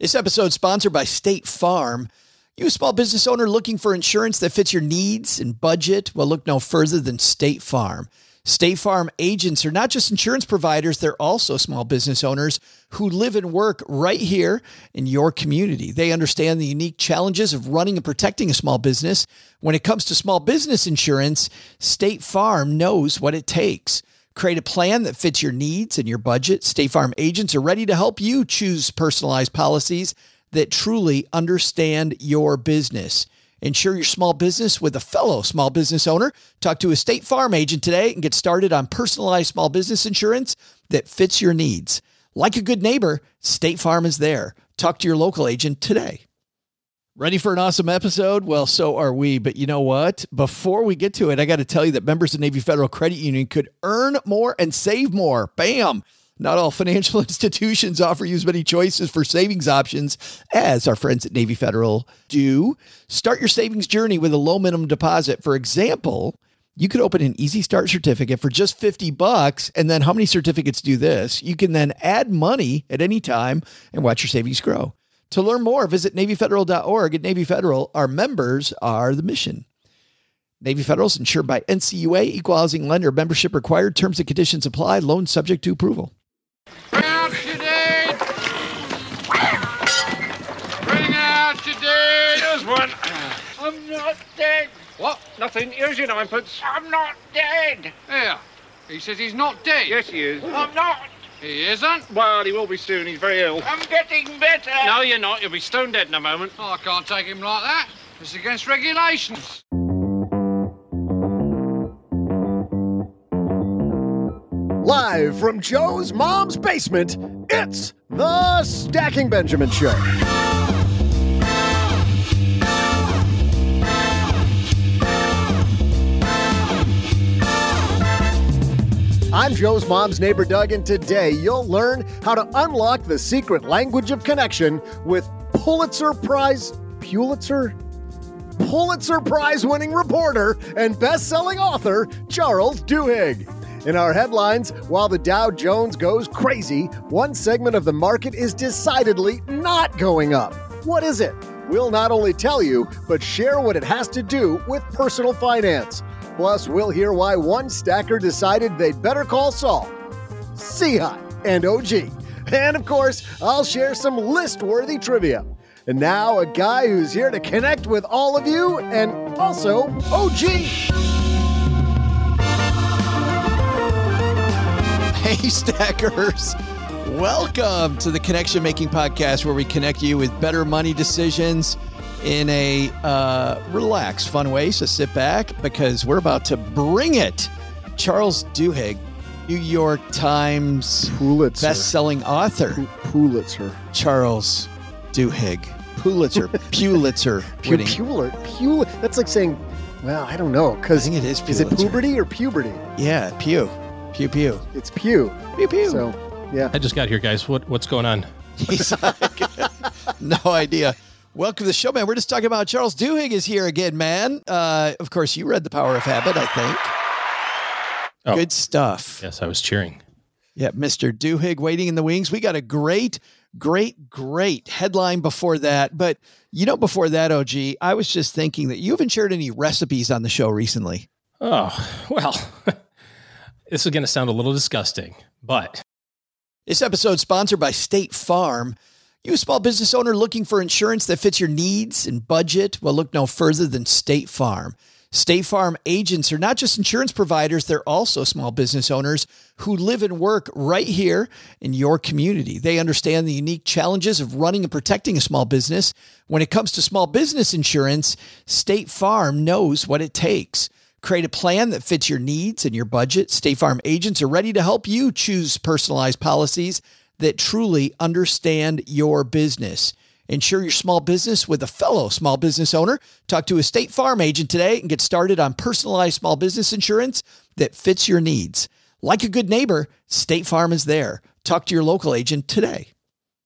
This episode is sponsored by State Farm. You a small business owner looking for insurance that fits your needs and budget? Well, look no further than State Farm. State Farm agents are not just insurance providers, they're also small business owners who live and work right here in your community. They understand the unique challenges of running and protecting a small business. When it comes to small business insurance, State Farm knows what it takes. Create a plan that fits your needs and your budget. State Farm agents are ready to help you choose personalized policies that truly understand your business. Insure your small business with a fellow small business owner. Talk to a State Farm agent today and get started on personalized small business insurance that fits your needs. Like a good neighbor, State Farm is there. Talk to your local agent today. Ready for an awesome episode? Well, so are we. But you know what? Before we get to it, I got to tell you that members of Navy Federal Credit Union could earn more and save more. Bam! Not all financial institutions offer you as many choices for savings options as our friends at Navy Federal do. Start your savings journey with a low minimum deposit. For example, you could open an Easy Start certificate for just $50. And then how many certificates do this? You can then add money at any time and watch your savings grow. To learn more, visit NavyFederal.org. At Navy Federal, our members are the mission. Navy Federal is insured by NCUA, Equal Housing Lender. Membership required. Terms and conditions apply. Loan subject to approval. Bring out your date! Bring out your date! Here's one. I'm not dead. What? Nothing. Here's your ninepence. I'm not dead! Here. He says he's not dead. Yes, he is. I'm not. He isn't? Well, he will be soon. He's very ill. I'm getting better. No, you're not. You'll be stone dead in a moment. Oh, I can't take him like that. It's against regulations. Live from Joe's mom's basement, it's the Stacking Benjamin Show. I'm Joe's mom's neighbor, Doug, and today you'll learn how to unlock the secret language of connection with Pulitzer Prize Prize-winning reporter and best-selling author Charles Duhigg. In our headlines, while the Dow Jones goes crazy, one segment of the market is decidedly not going up. What is it? We'll not only tell you, but share what it has to do with personal finance. Plus, we'll hear why one stacker decided they'd better call Saul, Seahawk, and OG. And of course, I'll share some list-worthy trivia. And now, a guy who's here to connect with all of you and also OG. Hey, Stackers. Welcome to the Connection Making Podcast, where we connect you with better money decisions in a relaxed, fun way. So sit back because we're about to bring it. Charles Duhigg, New York Times Pulitzer. best-selling author. Pulitzer. Charles Duhigg. Pulitzer. winning. Pulitzer. That's like saying, well, I don't know. I think it is Is it Pulitzer. puberty or puberty? Yeah, pew. Pew, pew. It's pew. Pew, pew. So, yeah. I just got here, guys. What's going on? He's like, no idea. Welcome to the show, man. We're just talking about Charles Duhigg is here again, man. Of course, you read The Power of Habit, I think. Oh. Good stuff. Yes, I was cheering. Yeah, Mr. Duhigg waiting in the wings. We got a great headline before that. But, before that, OG, I was just thinking that you haven't shared any recipes on the show recently. Oh, well, this is going to sound a little disgusting, but This episode is sponsored by State Farm. You a small business owner looking for insurance that fits your needs and budget? Well, look no further than State Farm. State Farm agents are not just insurance providers, they're also small business owners who live and work right here in your community. They understand the unique challenges of running and protecting a small business. When it comes to small business insurance, State Farm knows what it takes. Create a plan that fits your needs and your budget. State Farm agents are ready to help you choose personalized policies that truly understand your business. Insure your small business with a fellow small business owner. Talk to a State Farm agent today and get started on personalized small business insurance that fits your needs. Like a good neighbor, State Farm is there. Talk to your local agent today.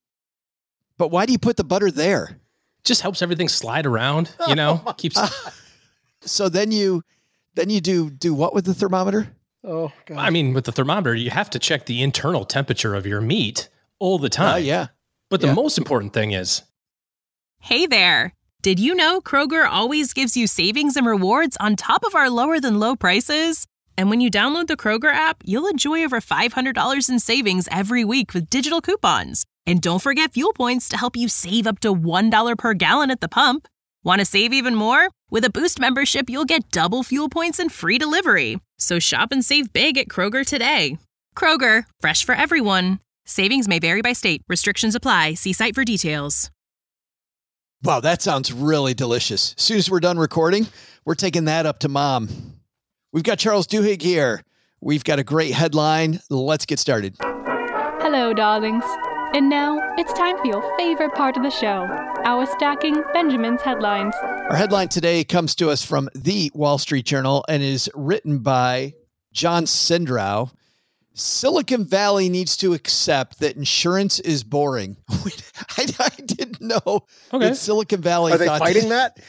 But why do you put the butter there? just helps everything slide around, keeps. So then you do what with the thermometer? Oh, God. I mean, with the thermometer, you have to check the internal temperature of your meat all the time. Yeah. But the most important thing is, Hey there! Did you know Kroger always gives you savings and rewards on top of our lower than low prices? And when you download the Kroger app, you'll enjoy over $500 in savings every week with digital coupons. And don't forget fuel points to help you save up to $1 per gallon at the pump. Want to save even more? With a Boost membership, you'll get double fuel points and free delivery. So shop and save big at Kroger today. Kroger, fresh for everyone. Savings may vary by state. Restrictions apply. See site for details. Wow, that sounds really delicious. As soon as we're done recording, we're taking that up to Mom. We've got Charles Duhigg here. We've got a great headline. Let's get started. Hello, darlings. And now it's time for your favorite part of the show, our Stacking Benjamin's headlines. Our headline today comes to us from the Wall Street Journal and is written by John Sindrow. Silicon Valley needs to accept that insurance is boring. I didn't know that Silicon Valley. Are they fighting that?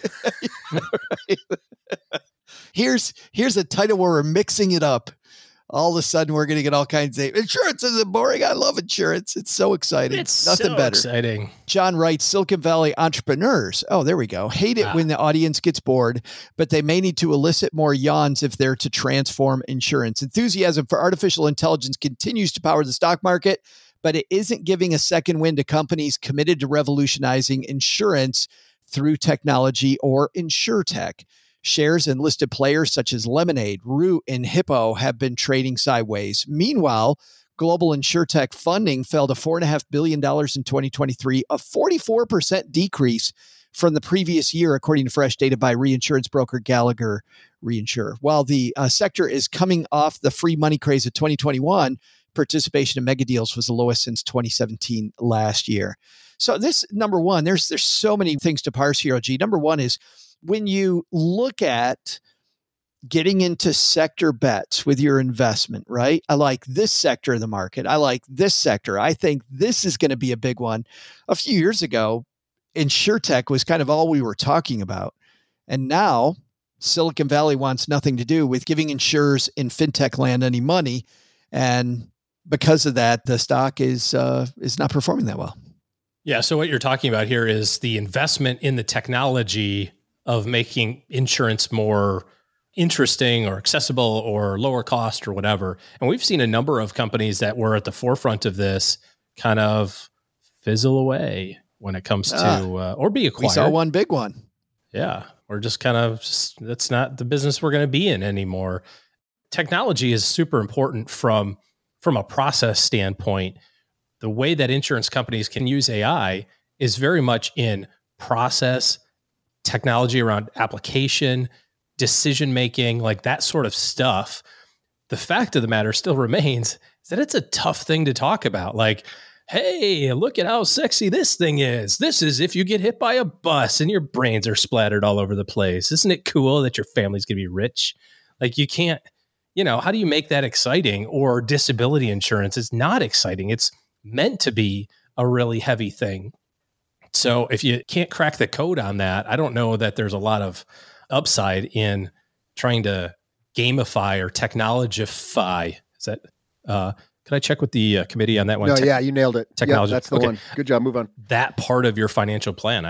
Here's a title where we're mixing it up. All of a sudden, we're going to get all kinds of insurance isn't boring. I love insurance. It's so exciting. it's Nothing so better. exciting. John writes, Silicon Valley entrepreneurs. Oh, there we go. Hate it when the audience gets bored, but they may need to elicit more yawns if they're to transform insurance. Enthusiasm for artificial intelligence continues to power the stock market, but it isn't giving a second wind to companies committed to revolutionizing insurance through technology or InsurTech. Shares in listed players such as Lemonade, Root, and Hippo have been trading sideways. Meanwhile, global InsurTech funding fell to $4.5 billion in 2023, a 44% decrease from the previous year, according to fresh data by reinsurance broker Gallagher Reinsurer. While the sector is coming off the free money craze of 2021, participation in mega deals was the lowest since 2017 last year. So this, number one, there's so many things to parse here, OG. Number one is, when you look at getting into sector bets with your investment, right? I like this sector of the market. I like this sector. I think this is going to be a big one. A few years ago, InsurTech was kind of all we were talking about. And now Silicon Valley wants nothing to do with giving insurers in fintech land any money. And because of that, the stock is not performing that well. Yeah. So what you're talking about here is the investment in the technology of making insurance more interesting or accessible or lower cost or whatever. And we've seen a number of companies that were at the forefront of this kind of fizzle away when it comes to, or be acquired. We saw one big one. Yeah. Or just kind of, that's not the business we're going to be in anymore. Technology is super important from a process standpoint. The way that insurance companies can use AI is very much in process, technology around application, decision-making, like that sort of stuff. The fact of the matter still remains is that it's a tough thing to talk about. Like, hey, look at how sexy this thing is. This is if you get hit by a bus and your brains are splattered all over the place. Isn't it cool that your family's going to be rich? Like, you can't, how do you make that exciting? Or disability insurance is not exciting. It's meant to be a really heavy thing. So if you can't crack the code on that, I don't know that there's a lot of upside in trying to gamify or technologify. Is that, could I check with the committee on that one? No, yeah, you nailed it. Technology. Yep, that's the one. Good job. Move on. That part of your financial plan,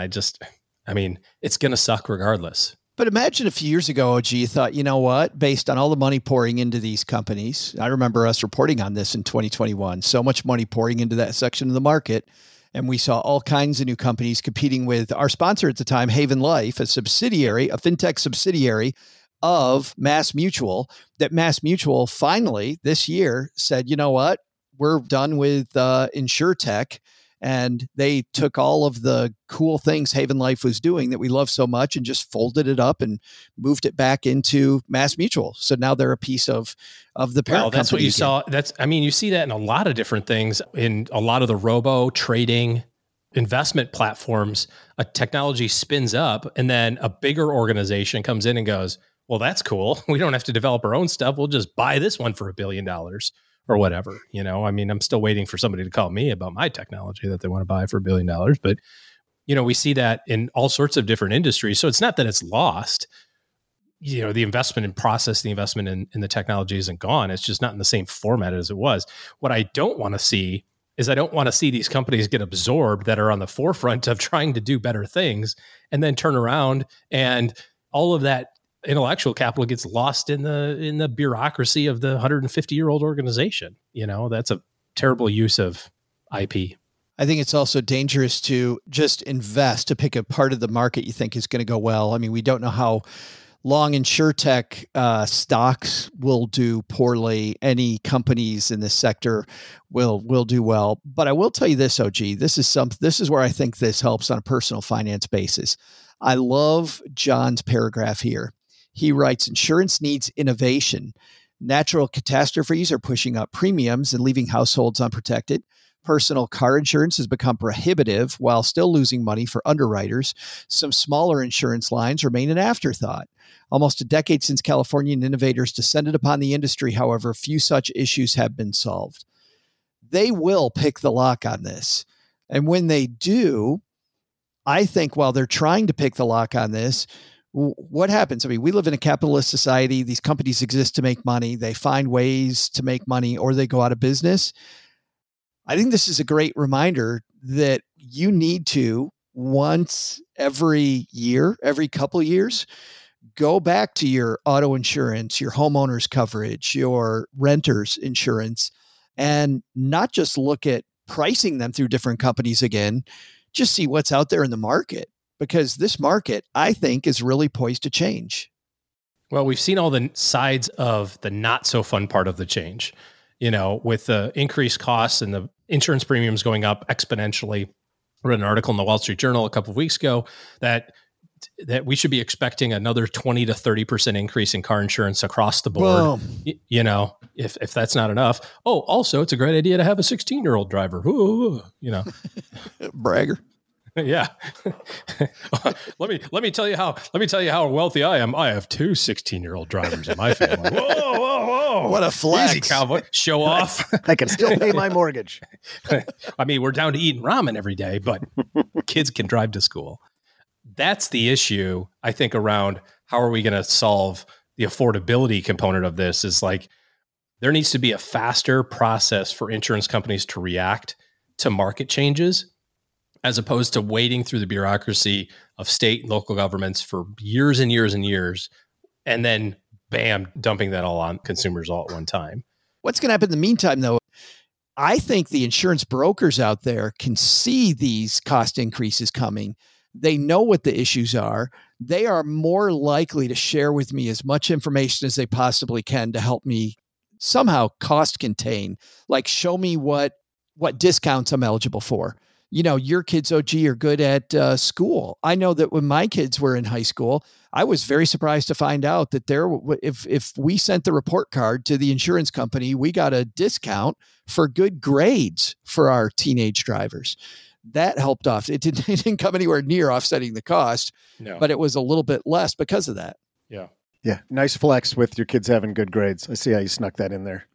it's going to suck regardless. But imagine a few years ago, OG, you thought, you know what, based on all the money pouring into these companies, I remember us reporting on this in 2021, so much money pouring into that section of the market. And we saw all kinds of new companies competing with our sponsor at the time, Haven Life, a fintech subsidiary of MassMutual, that MassMutual finally this year said, you know what, we're done with InsurTech. And they took all of the cool things Haven Life was doing that we love so much and just folded it up and moved it back into MassMutual. So now they're a piece of the parent company. That's what you saw. You see that in a lot of different things, in a lot of the robo trading investment platforms. A technology spins up and then a bigger organization comes in and goes, well, that's cool. We don't have to develop our own stuff. We'll just buy this one for $1 billion. Or whatever, I'm still waiting for somebody to call me about my technology that they want to buy for $1 billion. But, we see that in all sorts of different industries. So it's not that it's lost. The investment in process, the investment in the technology isn't gone. It's just not in the same format as it was. What I don't want to see is I don't want to see these companies get absorbed that are on the forefront of trying to do better things and then turn around and all of that intellectual capital gets lost in the bureaucracy of the 150-year-old organization. That's a terrible use of IP. I think it's also dangerous to just invest to pick a part of the market you think is going to go well. I mean, we don't know how long InsurTech stocks will do poorly. Any companies in this sector will do well. But I will tell you this, OG, this is where I think this helps on a personal finance basis. I love John's paragraph here. He writes, insurance needs innovation. Natural catastrophes are pushing up premiums and leaving households unprotected. Personal car insurance has become prohibitive while still losing money for underwriters. Some smaller insurance lines remain an afterthought. Almost a decade since Californian innovators descended upon the industry, however, few such issues have been solved. They will pick the lock on this. And when they do, I think while they're trying to pick the lock on this, what happens? I mean, we live in a capitalist society. These companies exist to make money. They find ways to make money or they go out of business. I think this is a great reminder that you need to, once every year, every couple of years, go back to your auto insurance, your homeowner's coverage, your renter's insurance, and not just look at pricing them through different companies again, just see what's out there in the market. Because this market, I think, is really poised to change. Well, we've seen all the sides of the not so fun part of the change, with the increased costs and the insurance premiums going up exponentially. I read an article in the Wall Street Journal a couple of weeks ago that we should be expecting another 20 to 30% increase in car insurance across the board. If that's not enough. Oh, also, it's a great idea to have a 16-year-old driver. Bragger. Yeah. let me tell you how wealthy I am. I have 2 16-year-old drivers in my family. Whoa. What a flex. Easy, cowboy. Show off. I can still pay my mortgage. I mean, we're down to eating ramen every day, but kids can drive to school. That's the issue, I think, around how are we going to solve the affordability component of this is like there needs to be a faster process for insurance companies to react to market changes, as opposed to waiting through the bureaucracy of state and local governments for years and years and years, and then, bam, dumping that all on consumers all at one time. What's going to happen in the meantime, though? I think the insurance brokers out there can see these cost increases coming. They know what the issues are. They are more likely to share with me as much information as they possibly can to help me somehow cost contain, like show me what discounts I'm eligible for. Your kids, OG, are good at school. I know that when my kids were in high school, I was very surprised to find out that if we sent the report card to the insurance company, we got a discount for good grades for our teenage drivers. That helped off. It didn't come anywhere near offsetting the cost, but it was a little bit less because of that. Yeah. Yeah. Nice flex with your kids having good grades. I see how you snuck that in there.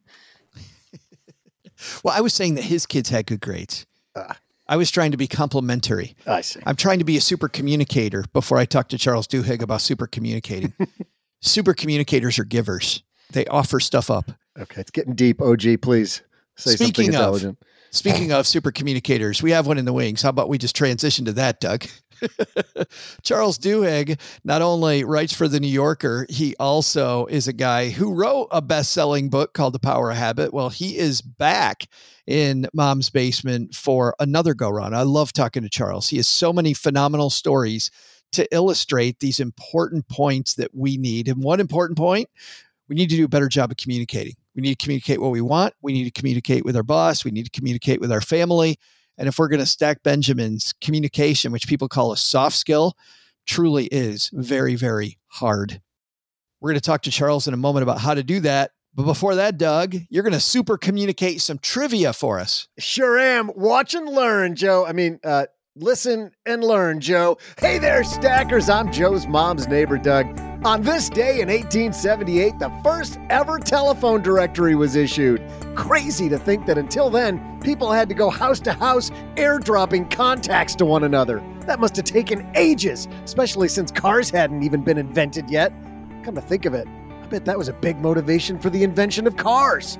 Well, I was saying that his kids had good grades. I was trying to be complimentary. I see. I'm trying to be a super communicator before I talk to Charles Duhigg about super communicating. Super communicators are givers. They offer stuff up. Okay, it's getting deep. OG, please say something intelligent. Speaking of super communicators, we have one in the wings. How about we just transition to that, Doug? Charles Duhigg not only writes for The New Yorker, he also is a guy who wrote a best-selling book called The Power of Habit. Well, he is back in Mom's Basement for another go-round. I love talking to Charles. He has so many phenomenal stories to illustrate these important points that we need. And one important point, we need to do a better job of communicating. We need to communicate what we want. We need to communicate with our boss. We need to communicate with our family. And if we're going to stack Benjamin's, communication, which people call a soft skill, truly is very, very hard. We're going to talk to Charles in a moment about how to do that. But before that, Doug, you're going to super communicate some trivia for us. Sure am. Watch and learn, Joe. Listen and learn, Joe. Hey there, stackers. I'm Joe's mom's neighbor, Doug. On this day in 1878, the first ever telephone directory was issued. Crazy to think that until then, people had to go house to house, airdropping contacts to one another. That must have taken ages, especially since cars hadn't even been invented yet. Come to think of it, I bet that was a big motivation for the invention of cars.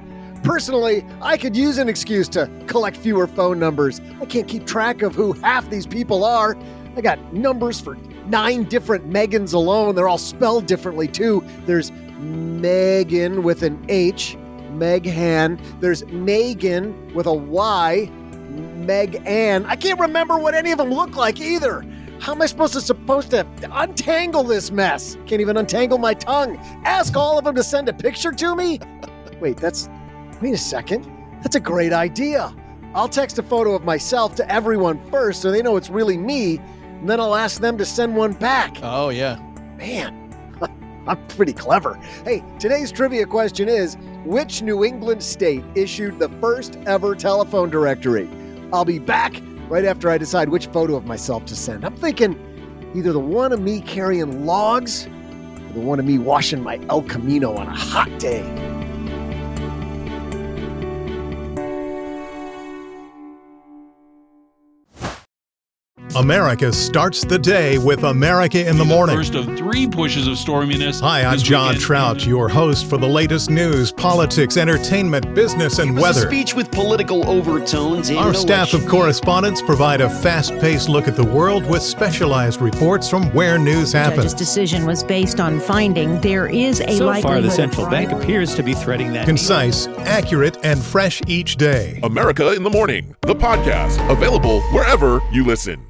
Personally, I could use an excuse to collect fewer phone numbers. I can't keep track of who half these people are. I got numbers for 9 different Megans alone. They're all spelled differently, too. There's Megan with an H, Meghan. There's Megan with a Y, Meg-Ann. I can't remember what any of them look like either. How am I supposed to untangle this mess? Can't even untangle my tongue. Ask all of them to send a picture to me? Wait a second. That's a great idea. I'll text a photo of myself to everyone first so they know it's really me, and then I'll ask them to send one back. Oh, yeah. Man, I'm pretty clever. Hey, today's trivia question is, which New England state issued the first ever telephone directory? I'll be back right after I decide which photo of myself to send. I'm thinking either the one of me carrying logs or the one of me washing my El Camino on a hot day. America starts the day with America in the Morning. First of 3 pushes of storminess. Hi, I'm John Trout, your host for the latest news, politics, entertainment, business, and weather. A speech with political overtones. Our staff of correspondents provide a fast-paced look at the world with specialized reports from where news happens. The judge's decision was based on finding there is a likelihood. So far, the central bank appears to be threading that. Concise, accurate, and fresh each day. America in the Morning, the podcast, available wherever you listen.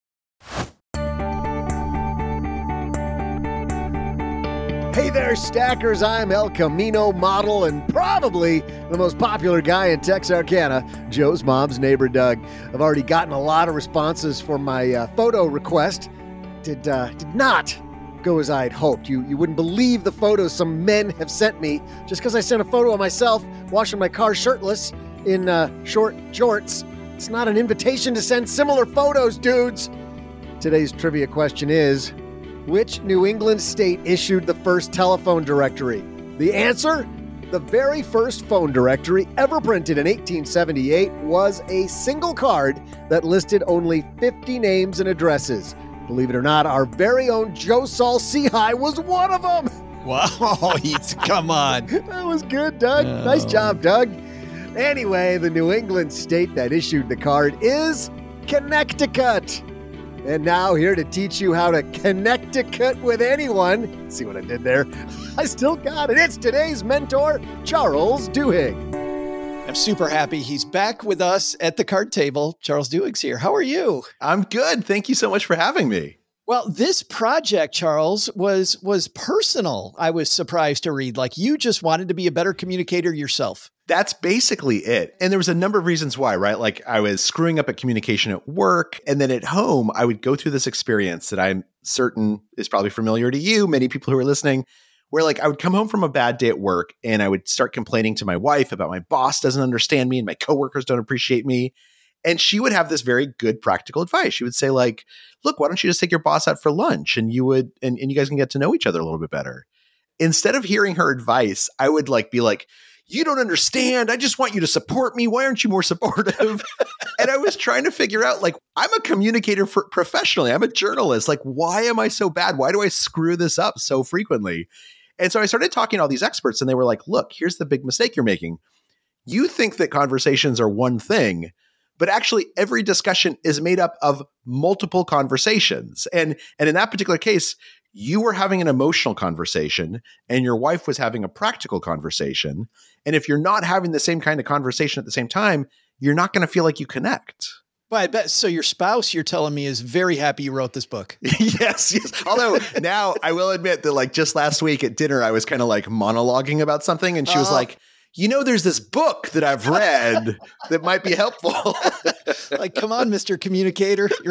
Hey there, stackers. I'm El Camino model and probably the most popular guy in Texarkana, Joe's mom's neighbor, Doug. I've already gotten a lot of responses for my photo request. Did not go as I had hoped. You wouldn't believe the photos some men have sent me just because I sent a photo of myself washing my car shirtless in short shorts. It's not an invitation to send similar photos, dudes. Today's trivia question is, which New England state issued the first telephone directory? The answer? The very first phone directory ever printed in 1878 was a single card that listed only 50 names and addresses. Believe it or not, our very own Joe Saul Seahigh was one of them. Wow, come on. That was good, Doug. Oh. Nice job, Doug. Anyway, the New England state that issued the card is Connecticut. And now here to teach you how to Connecticut with anyone. See what I did there? I still got it. It's today's mentor, Charles Duhigg. I'm super happy he's back with us at the card table. Charles Duhigg's here. How are you? I'm good. Thank you so much for having me. Well, this project, Charles, was personal. I was surprised to read. Like, you just wanted to be a better communicator yourself. That's basically it. And there was a number of reasons why, right? Like, I was screwing up at communication at work. And then at home, I would go through this experience that I'm certain is probably familiar to you, many people who are listening, where like I would come home from a bad day at work and I would start complaining to my wife about my boss doesn't understand me and my coworkers don't appreciate me. And she would have this very good practical advice. She would say like, look, why don't you just take your boss out for lunch and you guys can get to know each other a little bit better. Instead of hearing her advice, I would like be like, you don't understand. I just want you to support me. Why aren't you more supportive? And I was trying to figure out, like, I'm a communicator professionally. I'm a journalist. Like, why am I so bad? Why do I screw this up so frequently? And so I started talking to all these experts and they were like, look, here's the big mistake you're making. You think that conversations are one thing, but actually every discussion is made up of multiple conversations. And in that particular case, you were having an emotional conversation and your wife was having a practical conversation. And if you're not having the same kind of conversation at the same time, you're not going to feel like you connect. But I bet, so your spouse, you're telling me, is very happy you wrote this book. Yes. Although now I will admit that like just last week at dinner, I was kind of like monologuing about something and she was like, you know, there's this book that I've read that might be helpful. Like, come on, Mr. Communicator. You're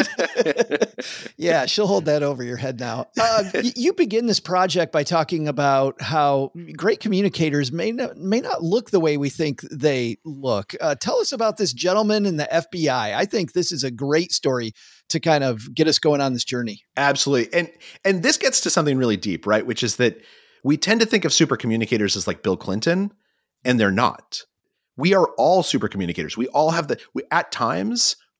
right. Yeah, she'll hold that over your head now. You begin this project by talking about how great communicators may not look the way we think they look. Tell us about this gentleman in the FBI. I think this is a great story to kind of get us going on this journey. Absolutely. And this gets to something really deep, right? Which is that we tend to think of super communicators as like Bill Clinton. And they're not. We are all super communicators. We all have at times,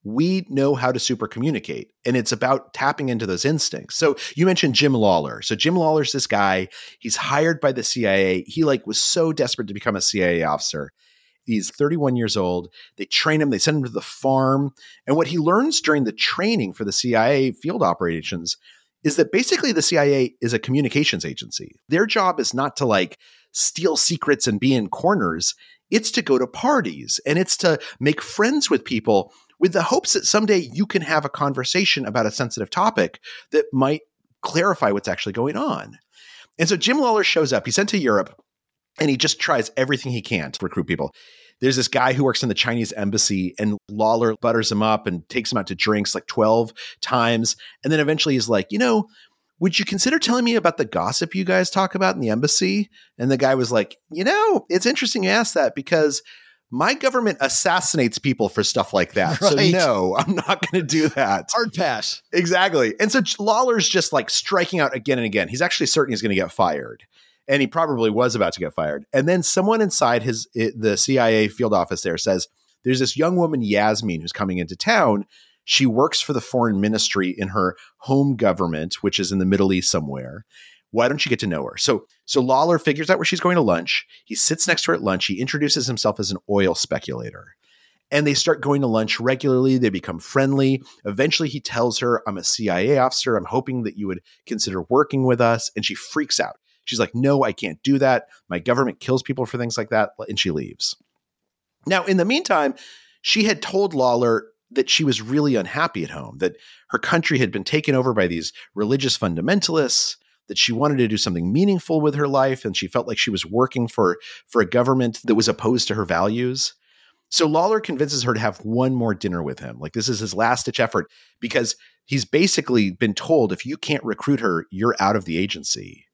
we know how to super communicate, and it's about tapping into those instincts. So you mentioned Jim Lawler. So Jim Lawler's this guy. He's hired by the CIA. He was so desperate to become a CIA officer. He's 31 years old. They train him. They send him to the farm. And what he learns during the training for the CIA field operations is that basically the CIA is a communications agency. Their job is not to steal secrets and be in corners. It's to go to parties, and it's to make friends with people with the hopes that someday you can have a conversation about a sensitive topic that might clarify what's actually going on. And so Jim Lawler shows up. He's sent to Europe, and he just tries everything he can to recruit people. There's this guy who works in the Chinese embassy, and Lawler butters him up and takes him out to drinks 12 times. And then eventually he's like, would you consider telling me about the gossip you guys talk about in the embassy? And the guy was like, it's interesting you ask that because my government assassinates people for stuff like that. Right. So no, I'm not going to do that. Hard pass. Exactly. And so Lawler's just striking out again and again. He's actually certain he's going to get fired. And he probably was about to get fired. And then someone inside the CIA field office there says, there's this young woman, Yasmin, who's coming into town. She works for the foreign ministry in her home government, which is in the Middle East somewhere. Why don't you get to know her? So Lawler figures out where she's going to lunch. He sits next to her at lunch. He introduces himself as an oil speculator. And they start going to lunch regularly. They become friendly. Eventually, he tells her, I'm a CIA officer. I'm hoping that you would consider working with us. And she freaks out. She's like, no, I can't do that. My government kills people for things like that. And she leaves. Now, in the meantime, she had told Lawler that she was really unhappy at home, that her country had been taken over by these religious fundamentalists, that she wanted to do something meaningful with her life, and she felt like she was working for a government that was opposed to her values. So Lawler convinces her to have one more dinner with him. This is his last-ditch effort because he's basically been told, if you can't recruit her, you're out of the agency.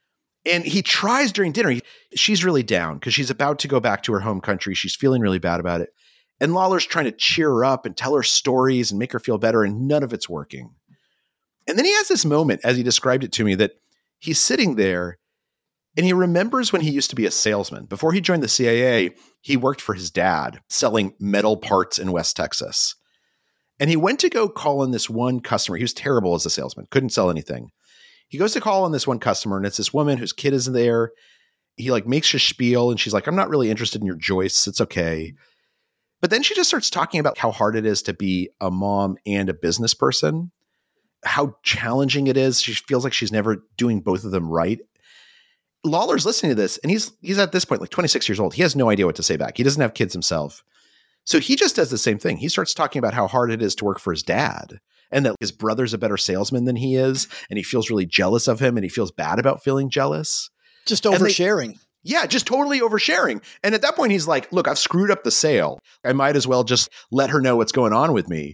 And he tries during dinner. She's really down because she's about to go back to her home country. She's feeling really bad about it. And Lawler's trying to cheer her up and tell her stories and make her feel better, and none of it's working. And then he has this moment, as he described it to me, that he's sitting there and he remembers when he used to be a salesman. Before he joined the CIA, he worked for his dad selling metal parts in West Texas. And he went to go call in this one customer. He was terrible as a salesman, couldn't sell anything. He goes to call on this one customer, and it's this woman whose kid is there. He makes a spiel, and she's like, I'm not really interested in your joists. It's okay. But then she just starts talking about how hard it is to be a mom and a business person, how challenging it is. She feels like she's never doing both of them right. Lawler's listening to this, and he's at this point 26 years old. He has no idea what to say back. He doesn't have kids himself. So he just does the same thing. He starts talking about how hard it is to work for his dad, and that his brother's a better salesman than he is, and he feels really jealous of him, and he feels bad about feeling jealous. Just oversharing. Yeah, just totally oversharing. And at that point, he's like, look, I've screwed up the sale. I might as well just let her know what's going on with me.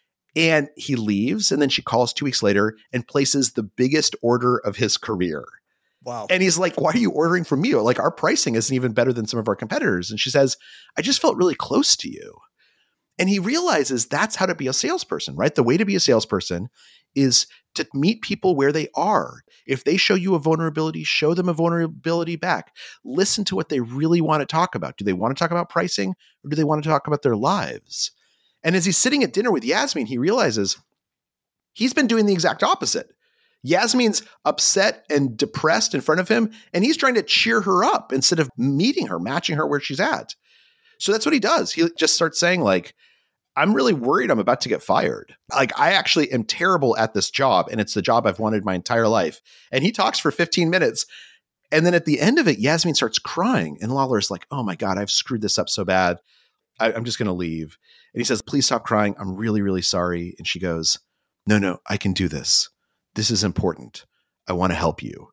And he leaves. And then she calls 2 weeks later and places the biggest order of his career. Wow. And he's like, why are you ordering from me? Our pricing isn't even better than some of our competitors. And she says, I just felt really close to you. And he realizes that's how to be a salesperson, right? The way to be a salesperson is to meet people where they are. If they show you a vulnerability, show them a vulnerability back. Listen to what they really want to talk about. Do they want to talk about pricing, or do they want to talk about their lives? And as he's sitting at dinner with Yasmin, he realizes he's been doing the exact opposite. Yasmin's upset and depressed in front of him, and he's trying to cheer her up instead of meeting her, matching her where she's at. So that's what he does. He just starts saying I'm really worried I'm about to get fired. I actually am terrible at this job, and it's the job I've wanted my entire life. And he talks for 15 minutes. And then at the end of it, Yasmin starts crying. And Lawler's like, oh my God, I've screwed this up so bad. I'm just going to leave. And he says, please stop crying. I'm really, really sorry. And she goes, no, I can do this. This is important. I want to help you.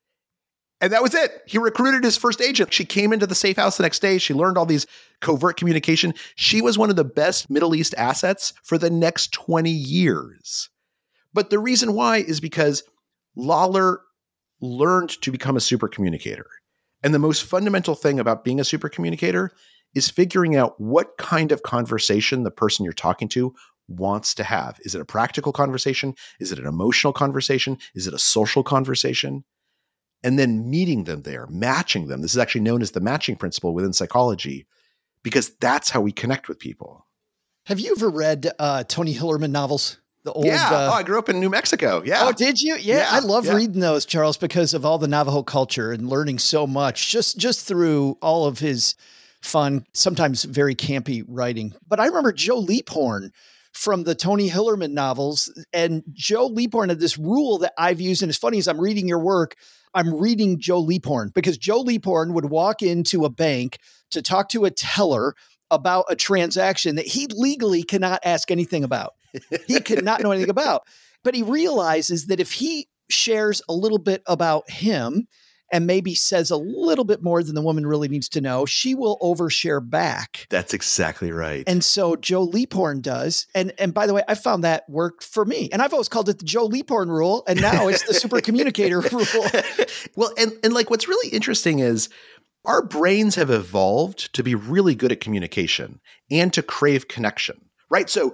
And that was it. He recruited his first agent. She came into the safe house the next day. She learned all these covert communication. She was one of the best Middle East assets for the next 20 years. But the reason why is because Lawler learned to become a super communicator. And the most fundamental thing about being a super communicator is figuring out what kind of conversation the person you're talking to wants to have. Is it a practical conversation? Is it an emotional conversation? Is it a social conversation? And then meeting them there, matching them. This is actually known as the matching principle within psychology, because that's how we connect with people. Have you ever read Tony Hillerman novels? The old, I grew up in New Mexico. Yeah. Oh, did you? Yeah. I love reading those, Charles, because of all the Navajo culture and learning so much just through all of his fun, sometimes very campy writing. But I remember Joe Leaphorn from the Tony Hillerman novels. And Joe Leaphorn had this rule that I've used. And it's funny, as I'm reading your work, I'm reading Joe Leaphorn, because Joe Leaphorn would walk into a bank to talk to a teller about a transaction that he legally cannot ask anything about. He could not know anything about. But he realizes that if he shares a little bit about him and maybe says a little bit more than the woman really needs to know, she will overshare back. That's exactly right. And so Joe Leaphorn does. And by the way, I found that worked for me. And I've always called it the Joe Leaphorn rule. And now it's the super communicator rule. Well, and like what's really interesting is our brains have evolved to be really good at communication and to crave connection, right? So,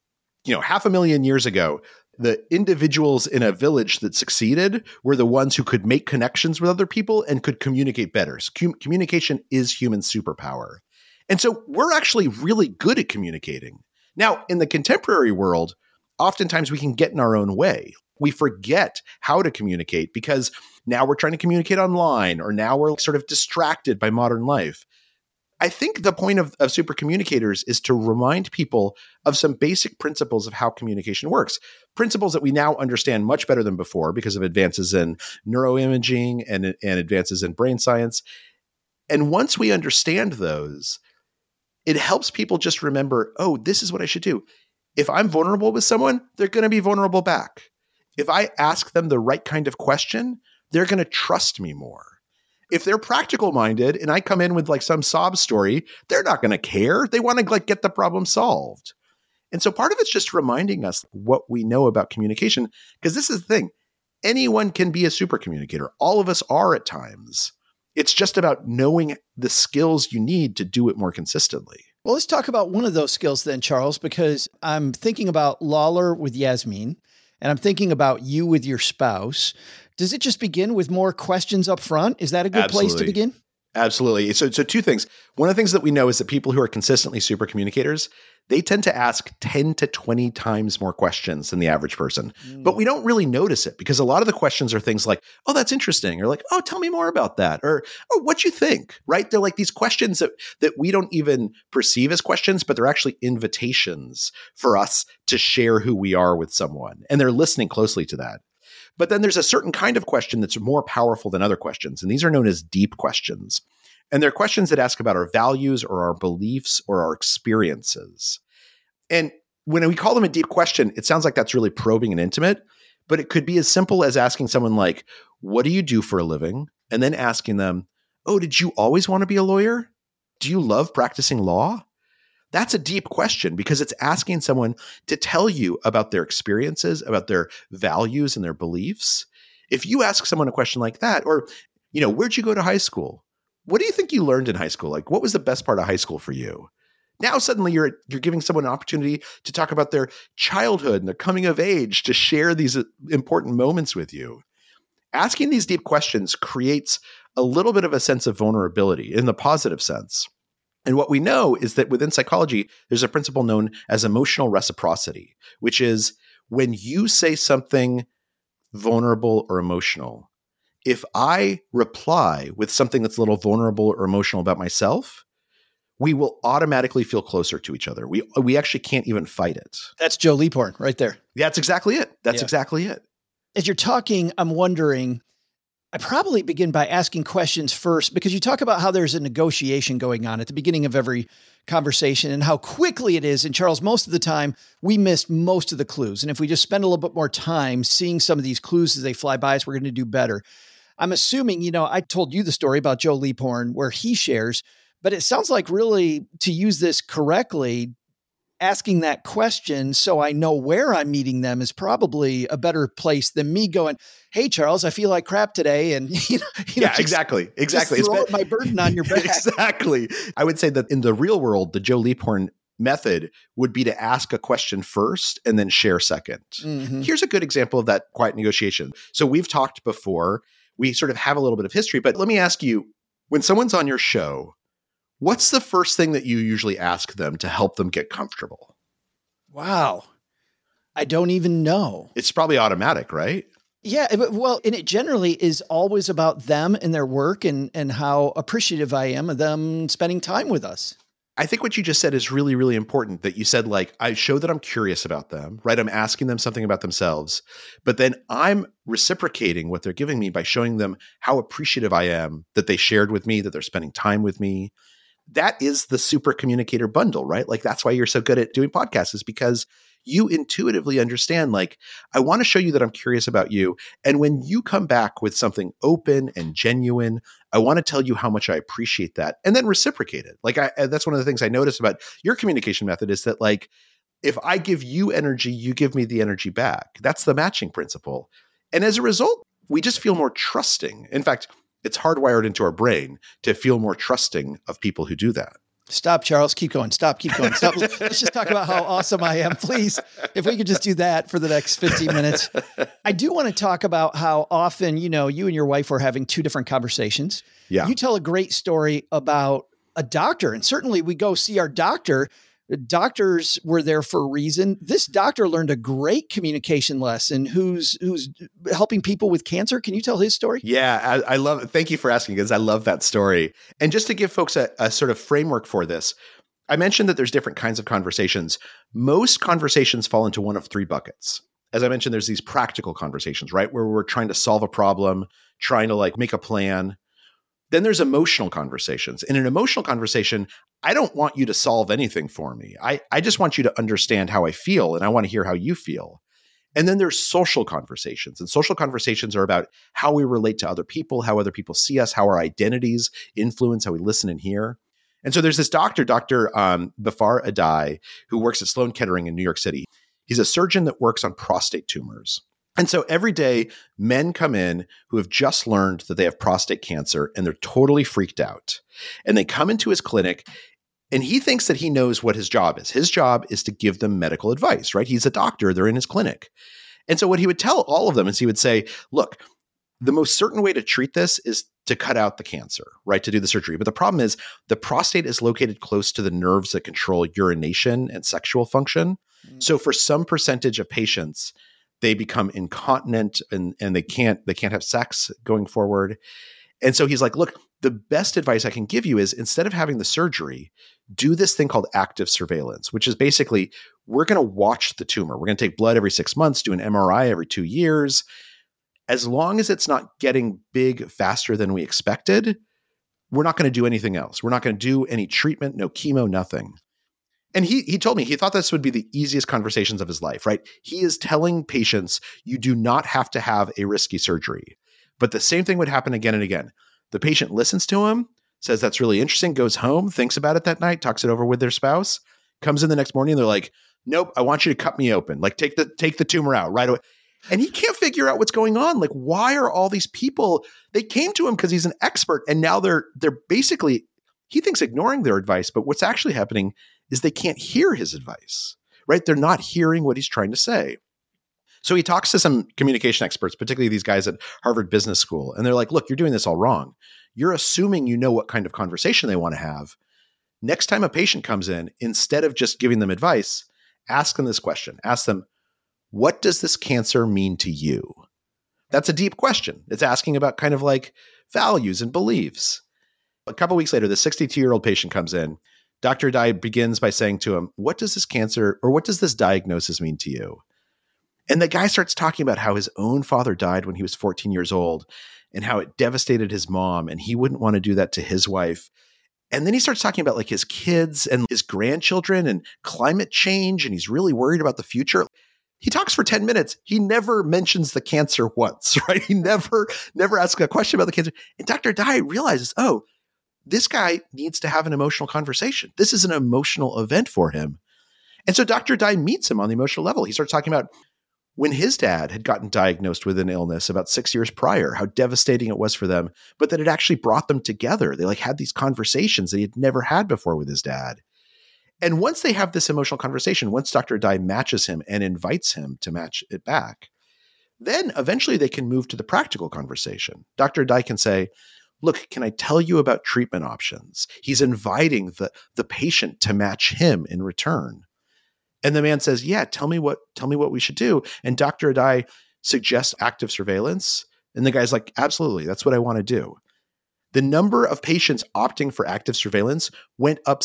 500,000 years ago, the individuals in a village that succeeded were the ones who could make connections with other people and could communicate better. So communication is human superpower. And so we're actually really good at communicating. Now, in the contemporary world, oftentimes we can get in our own way. We forget how to communicate because now we're trying to communicate online, or now we're sort of distracted by modern life. I think the point of super communicators is to remind people of some basic principles of how communication works. Principles that we now understand much better than before because of advances in neuroimaging and advances in brain science. And once we understand those, it helps people just remember, oh, this is what I should do. If I'm vulnerable with someone, they're going to be vulnerable back. If I ask them the right kind of question, they're going to trust me more. If they're practical minded and I come in with like some sob story, they're not going to care. They want to like get the problem solved. And so part of it's just reminding us what we know about communication, because this is the thing. Anyone can be a super communicator. All of us are at times. It's just about knowing the skills you need to do it more consistently. Well, let's talk about one of those skills then, Charles, because I'm thinking about Lawler with Yasmin, and I'm thinking about you with your spouse. Does it just begin with more questions up front? Is that a good place to begin? Absolutely. So two things. One of the things that we know is that people who are consistently super communicators, they tend to ask 10 to 20 times more questions than the average person. But we don't really notice it because a lot of the questions are things like, oh, that's interesting. Or like, oh, tell me more about that. Or, oh, what you think, right? They're like these questions that we don't even perceive as questions, but they're actually invitations for us to share who we are with someone. And they're listening closely to that. But then there's a certain kind of question that's more powerful than other questions. And these are known as deep questions. And they're questions that ask about our values or our beliefs or our experiences. And when we call them a deep question, it sounds like that's really probing and intimate, but it could be as simple as asking someone like, what do you do for a living? And then asking them, oh, did you always want to be a lawyer? Do you love practicing law? That's a deep question because it's asking someone to tell you about their experiences, about their values and their beliefs. If you ask someone a question like that, or, where'd you go to high school? What do you think you learned in high school? Like, what was the best part of high school for you? Now, suddenly you're giving someone an opportunity to talk about their childhood and their coming of age, to share these important moments with you. Asking these deep questions creates a little bit of a sense of vulnerability in the positive sense. And what we know is that within psychology, there's a principle known as emotional reciprocity, which is when you say something vulnerable or emotional, if I reply with something that's a little vulnerable or emotional about myself, we will automatically feel closer to each other. We actually can't even fight it. That's Joe Leaphorn right there. That's exactly it. That's exactly it. As you're talking, I'm wondering, I probably begin by asking questions first, because you talk about how there's a negotiation going on at the beginning of every conversation and how quickly it is. And Charles, most of the time we miss most of the clues. And if we just spend a little bit more time seeing some of these clues as they fly by us, we're going to do better. I'm assuming, I told you the story about Joe Leaphorn where he shares, but it sounds like really, to use this correctly, asking that question so I know where I'm meeting them is probably a better place than me going, hey, Charles, I feel like crap today. And, exactly. Just throw my burden on your back. Exactly. I would say that in the real world, the Joe Leaphorn method would be to ask a question first and then share second. Mm-hmm. Here's a good example of that quiet negotiation. So we've talked before, we sort of have a little bit of history, but let me ask you, when someone's on your show, what's the first thing that you usually ask them to help them get comfortable? Wow. I don't even know. It's probably automatic, right? Yeah. Well, and it generally is always about them and their work and how appreciative I am of them spending time with us. I think what you just said is really, really important, that you said, like, I show that I'm curious about them, right? I'm asking them something about themselves, but then I'm reciprocating what they're giving me by showing them how appreciative I am that they shared with me, that they're spending time with me. That is the super communicator bundle, right? Like, that's why you're so good at doing podcasts, is because you intuitively understand, like, I want to show you that I'm curious about you. And when you come back with something open and genuine, I want to tell you how much I appreciate that, and then reciprocate it. Like, that's one of the things I notice about your communication method, is that, like, if I give you energy, you give me the energy back. That's the matching principle. And as a result, we just feel more trusting. In fact, it's hardwired into our brain to feel more trusting of people who do that. Stop, Charles. Keep going. Stop. Keep going. Stop. Let's just talk about how awesome I am, please. If we could just do that for the next 15 minutes. I do want to talk about how often, you and your wife were having two different conversations. Yeah. You tell a great story about a doctor, and certainly we go see our doctor. Doctors were there for a reason. This doctor learned a great communication lesson who's helping people with cancer. Can you tell his story? Yeah, I love it. Thank you for asking, because I love that story. And just to give folks a sort of framework for this, I mentioned that there's different kinds of conversations. Most conversations fall into one of three buckets. As I mentioned, there's these practical conversations, right? Where we're trying to solve a problem, trying to like make a plan. Then there's emotional conversations. In an emotional conversation, I don't want you to solve anything for me. I just want you to understand how I feel, and I want to hear how you feel. And then there's social conversations. And social conversations are about how we relate to other people, how other people see us, how our identities influence how we listen and hear. And so there's this doctor, Dr. Bafar Adai, who works at Sloan Kettering in New York City. He's a surgeon that works on prostate tumors. And so every day, men come in who have just learned that they have prostate cancer, and they're totally freaked out. And they come into his clinic, and he thinks that he knows what his job is. His job is to give them medical advice, right? He's a doctor. They're in his clinic. And so what he would tell all of them is he would say, look, the most certain way to treat this is to cut out the cancer, right? To do the surgery. But the problem is the prostate is located close to the nerves that control urination and sexual function. So for some percentage of patients, they become incontinent and they can't have sex going forward. And so he's like, look, the best advice I can give you is, instead of having the surgery, do this thing called active surveillance, which is basically, we're going to watch the tumor. We're going to take blood every 6 months, do an MRI every 2 years. As long as it's not getting big faster than we expected, we're not going to do anything else. We're not going to do any treatment, no chemo, nothing. And he told me he thought this would be the easiest conversations of his life, right? He is telling patients, you do not have to have a risky surgery. But the same thing would happen again and again. The patient listens to him, says that's really interesting, goes home, thinks about it that night, talks it over with their spouse, comes in the next morning, and they're like, nope, I want you to cut me open. Like, take the tumor out right away. And he can't figure out what's going on. Like, why are all these people, they came to him because he's an expert, and now they're basically, he thinks, ignoring their advice. But what's actually happening is they can't hear his advice, right? They're not hearing what he's trying to say. So he talks to some communication experts, particularly these guys at Harvard Business School. And they're like, look, you're doing this all wrong. You're assuming you know what kind of conversation they want to have. Next time a patient comes in, instead of just giving them advice, ask them this question. Ask them, what does this cancer mean to you? That's a deep question. It's asking about kind of like values and beliefs. A couple of weeks later, the 62-year-old patient comes in. Dr. Adai begins by saying to him, what does this cancer, or what does this diagnosis mean to you? And the guy starts talking about how his own father died when he was 14 years old and how it devastated his mom, and he wouldn't want to do that to his wife. And then he starts talking about like his kids and his grandchildren and climate change, and he's really worried about the future. He talks for 10 minutes. He never mentions the cancer once, right? He never asks a question about the cancer. And Dr. Adai realizes, oh, this guy needs to have an emotional conversation. This is an emotional event for him. And so Dr. Adai meets him on the emotional level. He starts talking about when his dad had gotten diagnosed with an illness about 6 years prior, how devastating it was for them, but that it actually brought them together. They like had these conversations that he had never had before with his dad. And once they have this emotional conversation, once Dr. Adai matches him and invites him to match it back, then eventually they can move to the practical conversation. Dr. Adai can say, look, can I tell you about treatment options? He's inviting the patient to match him in return. And the man says, yeah, tell me what we should do. And Dr. Adai suggests active surveillance. And the guy's like, absolutely, that's what I want to do. The number of patients opting for active surveillance went up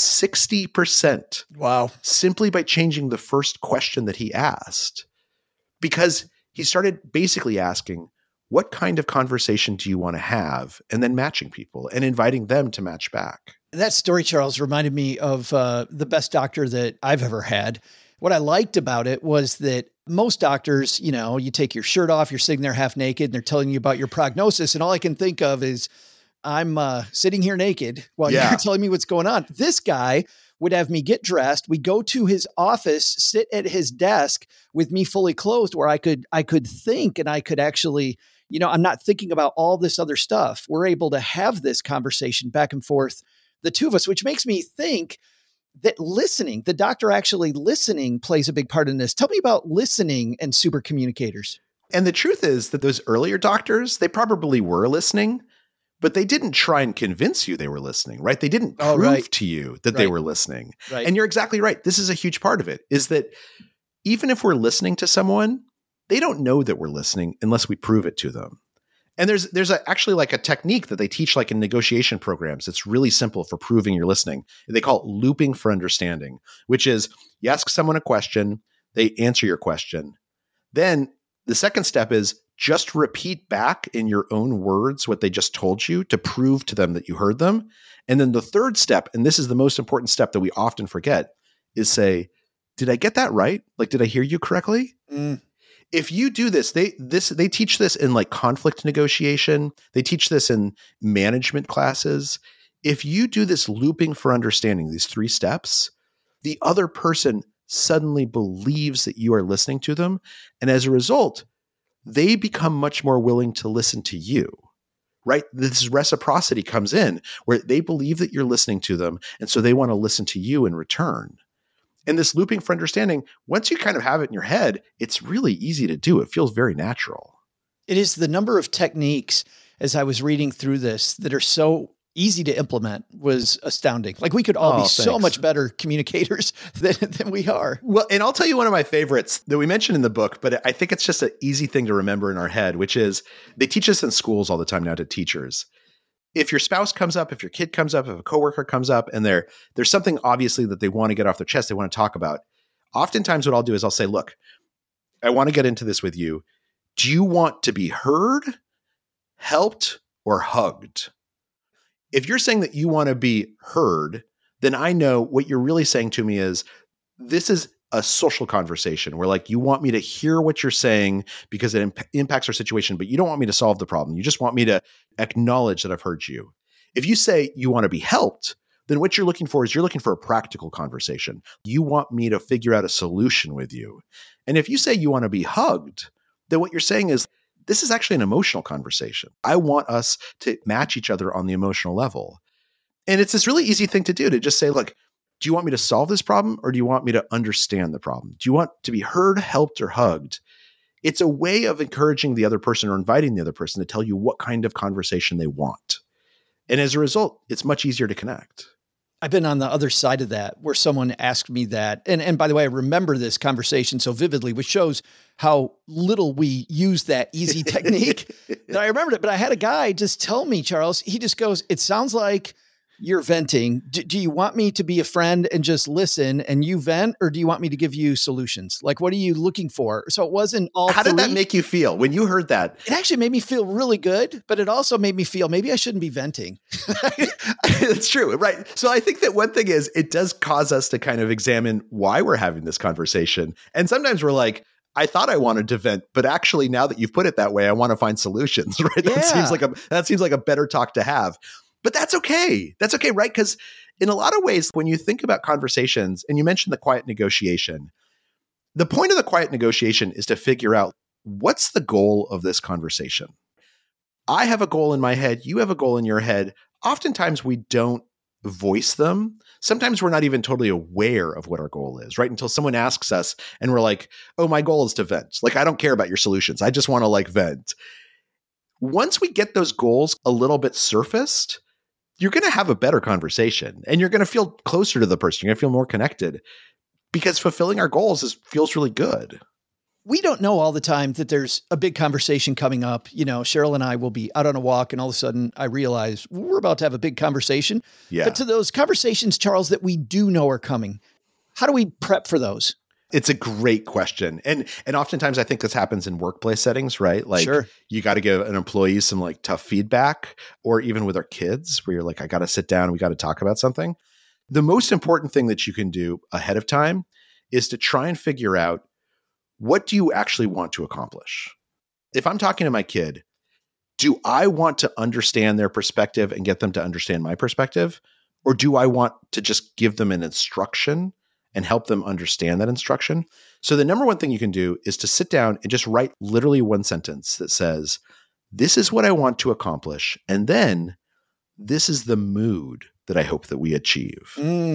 60%. Wow. Simply by changing the first question that he asked. Because he started basically asking, what kind of conversation do you want to have? And then matching people and inviting them to match back. That story, Charles, reminded me of the best doctor that I've ever had. What I liked about it was that most doctors, you know, you take your shirt off, you're sitting there half naked, and they're telling you about your prognosis. And all I can think of is, I'm sitting here naked while you're telling me what's going on. This guy would have me get dressed. We go to his office, sit at his desk with me fully clothed, where I could think, and I could actually, you know, I'm not thinking about all this other stuff. We're able to have this conversation back and forth, the two of us, which makes me think that listening, the doctor actually listening, plays a big part in this. Tell me about listening and super communicators. And the truth is that those earlier doctors, they probably were listening, but they didn't try and convince you they were listening, right? They didn't prove to you that they were listening. Right. And you're exactly right. This is a huge part of it, is that even if we're listening to someone, they don't know that we're listening unless we prove it to them. And there's actually like a technique that they teach like in negotiation programs. It's really simple for proving you're listening. They call it looping for understanding, which is you ask someone a question, they answer your question. Then the second step is just repeat back in your own words what they just told you to prove to them that you heard them. And then the third step, and this is the most important step that we often forget, is say, did I get that right? Like, did I hear you correctly? If you do this, they teach this in like conflict negotiation. They teach this in management classes. If you do this looping for understanding, these 3 steps, the other person suddenly believes that you are listening to them. And as a result, they become much more willing to listen to you, right? This reciprocity comes in where they believe that you're listening to them. And so they want to listen to you in return. And this looping for understanding, once you kind of have it in your head, it's really easy to do. It feels very natural. It is the number of techniques, as I was reading through this, that are so easy to implement was astounding. Like we could all be so much better communicators than we are. Well, and I'll tell you one of my favorites that we mentioned in the book, but I think it's just an easy thing to remember in our head, which is they teach us in schools all the time now to teachers. If your spouse comes up, if your kid comes up, if a coworker comes up and there's something obviously that they want to get off their chest, they want to talk about. Oftentimes what I'll do is I'll say, look, I want to get into this with you. Do you want to be heard, helped, or hugged? If you're saying that you want to be heard, then I know what you're really saying to me is this is a social conversation where like you want me to hear what you're saying because it impacts our situation, but you don't want me to solve the problem. You just want me to acknowledge that I've heard you. If you say you want to be helped, then what you're looking for is you're looking for a practical conversation. You want me to figure out a solution with you. And if you say you want to be hugged, then what you're saying is this is actually an emotional conversation. I want us to match each other on the emotional level. And it's this really easy thing to do, to just say, look, do you want me to solve this problem or do you want me to understand the problem? Do you want to be heard, helped, or hugged? It's a way of encouraging the other person or inviting the other person to tell you what kind of conversation they want. And as a result, it's much easier to connect. I've been on the other side of that where someone asked me that. And by the way, I remember this conversation so vividly, which shows how little we use that easy technique that I remembered it. But I had a guy just tell me, Charles, he just goes, it sounds like you're venting. Do you want me to be a friend and just listen and you vent, or do you want me to give you solutions? Like, what are you looking for? So it wasn't all How did that make you feel when you heard that? It actually made me feel really good, but it also made me feel maybe I shouldn't be venting. That's true. Right. So I think that one thing is it does cause us to kind of examine why we're having this conversation. And sometimes we're like, I thought I wanted to vent, but actually now that you've put it that way, I want to find solutions, right? Yeah. That seems like a better talk to have. But that's okay. That's okay, right? Because in a lot of ways, when you think about conversations, and you mentioned the quiet negotiation, the point of the quiet negotiation is to figure out what's the goal of this conversation. I have a goal in my head. You have a goal in your head. Oftentimes we don't voice them. Sometimes we're not even totally aware of what our goal is, right? Until someone asks us and we're like, oh, my goal is to vent. Like, I don't care about your solutions. I just want to like vent. Once we get those goals a little bit surfaced, you're going to have a better conversation and you're going to feel closer to the person. You're going to feel more connected. because fulfilling our goals feels really good. We don't know all the time that there's a big conversation coming up. You know, Cheryl and I will be out on a walk and all of a sudden I realize we're about to have a big conversation. Yeah. But to those conversations, Charles, that we do know are coming, how do we prep for those? It's a great question. And oftentimes I think this happens in workplace settings, right? Like you got to give an employee some like tough feedback, or even with our kids where you're like, I got to sit down. We got to talk about something. The most important thing that you can do ahead of time is to try and figure out, what do you actually want to accomplish? If I'm talking to my kid, do I want to understand their perspective and get them to understand my perspective? Or do I want to just give them an instruction and help them understand that instruction? So the number one thing you can do is to sit down and just write literally one sentence that says, this is what I want to accomplish. And then this is the mood that I hope that we achieve.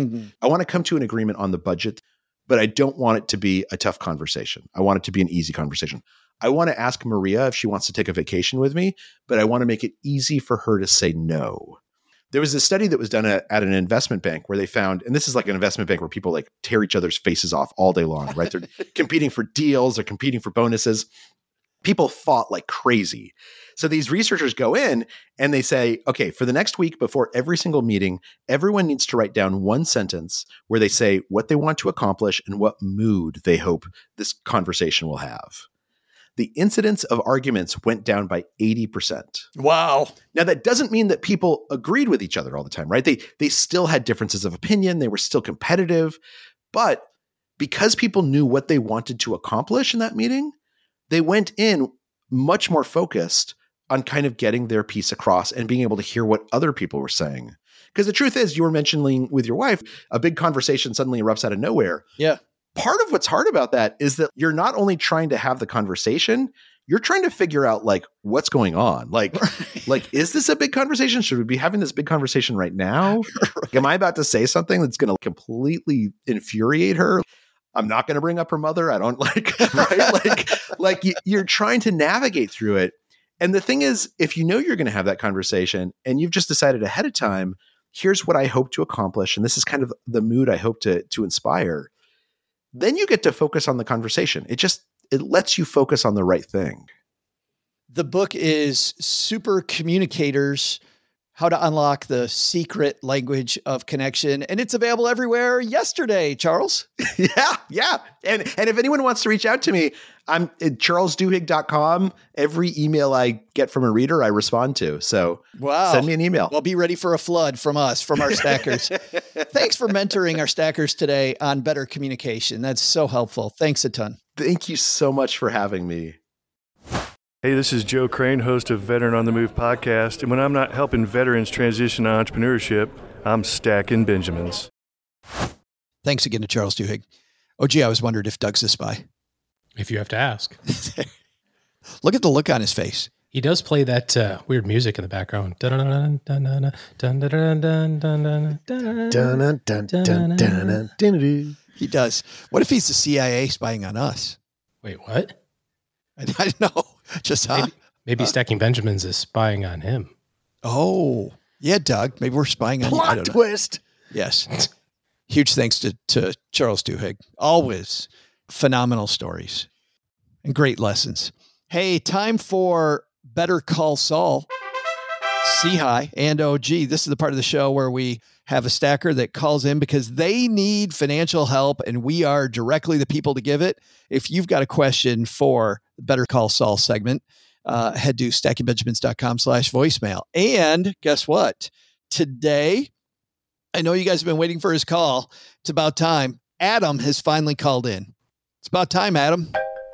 I want to come to an agreement on the budget, but I don't want it to be a tough conversation. I want it to be an easy conversation. I want to ask Maria if she wants to take a vacation with me, but I want to make it easy for her to say no. There was a study that was done at an investment bank where they found, and this is like an investment bank where people like tear each other's faces off all day long, right? They're competing for deals, they're competing for bonuses. People fought like crazy. So these researchers go in and they say, okay, for the next week before every single meeting, everyone needs to write down one sentence where they say what they want to accomplish and what mood they hope this conversation will have. The incidence of arguments went down by 80%. Wow. Now, that doesn't mean that people agreed with each other all the time, right? They still had differences of opinion. They were still competitive. But because people knew what they wanted to accomplish in that meeting, they went in much more focused on kind of getting their piece across and being able to hear what other people were saying. Because the truth is, you were mentioning with your wife, a big conversation suddenly erupts out of nowhere. Yeah. Part of what's hard about that is that you're not only trying to have the conversation, you're trying to figure out like what's going on. Like, like, is this a big conversation? Should we be having this big conversation right now? Right. Am I about to say something that's going to completely infuriate her? I'm not going to bring up her mother. I don't like, right? like you're trying to navigate through it. And the thing is, if you know you're going to have that conversation and you've just decided ahead of time, here's what I hope to accomplish, and this is kind of the mood I hope to inspire, then you get to focus on the conversation. It lets you focus on the right thing. The book is Super Communicators: How to Unlock the Secret Language of Connection. And it's available everywhere yesterday, Charles. Yeah. And if anyone wants to reach out to me, I'm at charlesduhigg.com. Every email I get from a reader, I respond to. So send me an email. Well, be ready for a flood from us, from our stackers. Thanks for mentoring our stackers today on better communication. That's so helpful. Thanks a ton. Thank you so much for having me. Hey, this is Joe Crane, host of Veteran on the Move podcast. And when I'm not helping veterans transition to entrepreneurship, I'm stacking Benjamins. Thanks again to Charles Duhigg. Oh, gee, I was wondering if Doug's a spy. If you have to ask. Look at the look on his face. He does play that weird music in the background. He does. What if he's the CIA spying on us? Wait, what? I don't know. Just maybe Stacking Benjamins is spying on him. Oh, yeah, Doug. Maybe we're spying on you. Plot twist. Yes. Huge thanks to Charles Duhigg. Always phenomenal stories and great lessons. Hey, time for Better Call Saul. C-High and OG. This is the part of the show where we have a stacker that calls in because they need financial help and we are directly the people to give it. If you've got a question for the Better Call Saul segment, head to stackingbenjamins.com/voicemail. And guess what? Today, I know you guys have been waiting for his call. It's about time. Adam has finally called in. It's about time, Adam.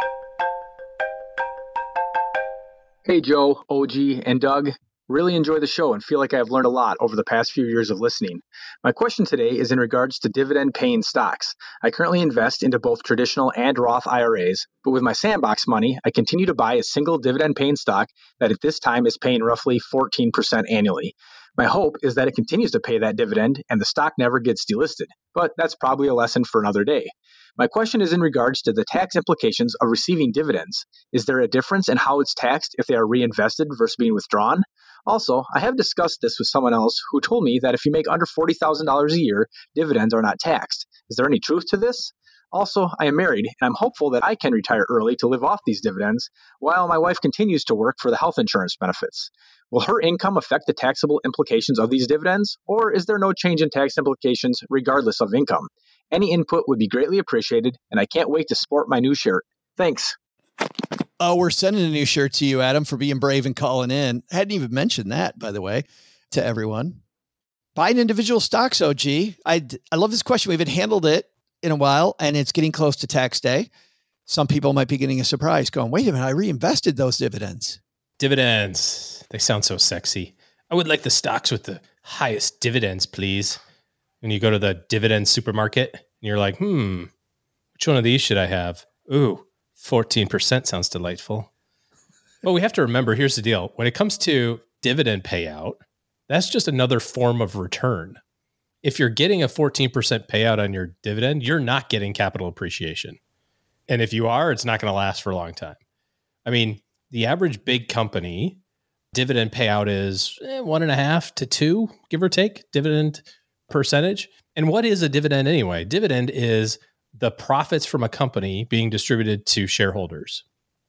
Hey, Joe, OG, and Doug. Really enjoy the show and feel like I've learned a lot over the past few years of listening. My question today is in regards to dividend-paying stocks. I currently invest into both traditional and Roth IRAs, but with my Sandbox money, I continue to buy a single dividend-paying stock that at this time is paying roughly 14% annually. My hope is that it continues to pay that dividend and the stock never gets delisted, but that's probably a lesson for another day. My question is in regards to the tax implications of receiving dividends. Is there a difference in how it's taxed if they are reinvested versus being withdrawn? Also, I have discussed this with someone else who told me that if you make under $40,000 a year, dividends are not taxed. Is there any truth to this? Also, I am married, and I'm hopeful that I can retire early to live off these dividends while my wife continues to work for the health insurance benefits. Will her income affect the taxable implications of these dividends, or is there no change in tax implications regardless of income? Any input would be greatly appreciated, and I can't wait to sport my new shirt. Thanks. Oh, we're sending a new shirt to you, Adam, for being brave and calling in. I hadn't even mentioned that, by the way, to everyone. Buying individual stocks, OG. I love this question. We haven't handled it in a while, and it's getting close to tax day. Some people might be getting a surprise going, wait a minute, I reinvested those dividends. Dividends. They sound so sexy. I would like the stocks with the highest dividends, please. When you go to the dividend supermarket and you're like, which one of these should I have? Ooh, 14% sounds delightful. But we have to remember, here's the deal. When it comes to dividend payout, that's just another form of return. If you're getting a 14% payout on your dividend, you're not getting capital appreciation. And if you are, it's not going to last for a long time. I mean, the average big company dividend payout is 1.5 to 2, give or take, dividend percentage. And what is a dividend anyway? Dividend is the profits from a company being distributed to shareholders.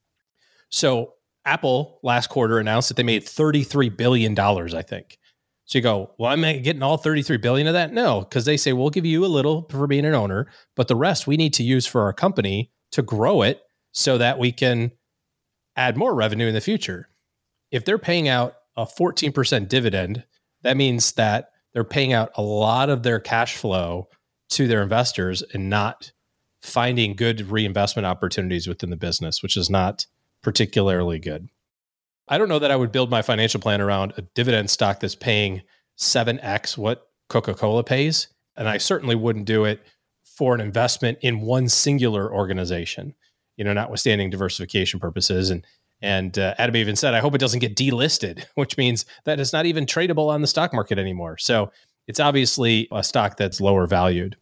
So Apple last quarter announced that they made $33 billion, I think. So you go, well, I'm getting all $33 billion of that? No, because they say, we'll give you a little for being an owner, but the rest we need to use for our company to grow it so that we can add more revenue in the future. If they're paying out a 14% dividend, that means that they're paying out a lot of their cash flow to their investors and not finding good reinvestment opportunities within the business, which is not particularly good. I don't know that I would build my financial plan around a dividend stock that's paying 7x what Coca-Cola pays. And I certainly wouldn't do it for an investment in one singular organization, notwithstanding diversification purposes. And Adam even said, I hope it doesn't get delisted, which means that it's not even tradable on the stock market anymore. So it's obviously a stock that's lower valued.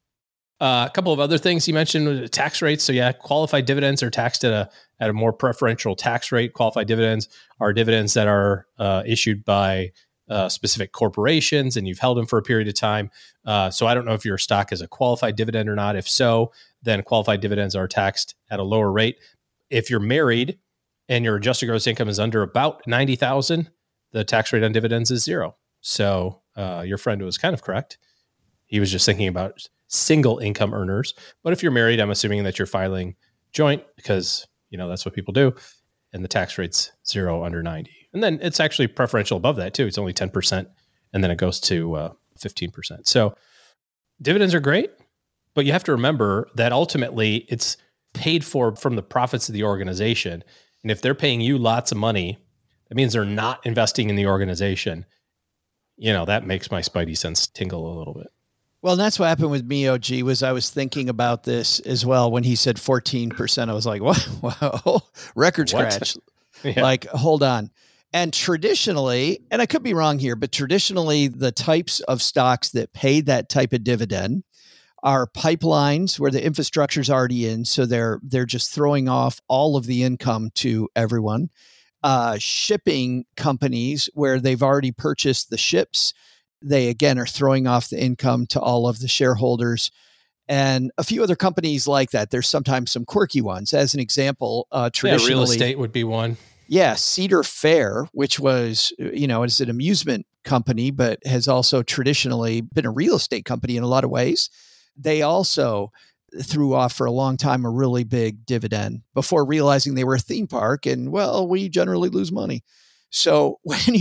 A couple of other things you mentioned, tax rates. So yeah, qualified dividends are taxed at a more preferential tax rate. Qualified dividends are dividends that are issued by specific corporations, and you've held them for a period of time. So I don't know if your stock is a qualified dividend or not. If so, then qualified dividends are taxed at a lower rate. If you're married and your adjusted gross income is under about $90,000, the tax rate on dividends is 0. So your friend was kind of correct. He was just thinking about single income earners. But if you're married, I'm assuming that you're filing joint because, that's what people do. And the tax rate's 0 under 90. And then it's actually preferential above that too. It's only 10%. And then it goes to 15%. So dividends are great, but you have to remember that ultimately it's paid for from the profits of the organization. And if they're paying you lots of money, that means they're not investing in the organization. That makes my spidey sense tingle a little bit. Well, and that's what happened with me, OG, was I was thinking about this as well. When he said 14%, I was like, wow, record scratch. Yeah. Like, hold on. And traditionally, and I could be wrong here, but traditionally the types of stocks that pay that type of dividend are pipelines where the infrastructure is already in. So they're just throwing off all of the income to everyone. Shipping companies where they've already purchased the ships. They, again, are throwing off the income to all of the shareholders, and a few other companies like that. There's sometimes some quirky ones. As an example, traditionally, real estate would be one. Yeah, Cedar Fair, which was, it's an amusement company, but has also traditionally been a real estate company in a lot of ways. They also threw off for a long time a really big dividend before realizing they were a theme park, and we generally lose money. So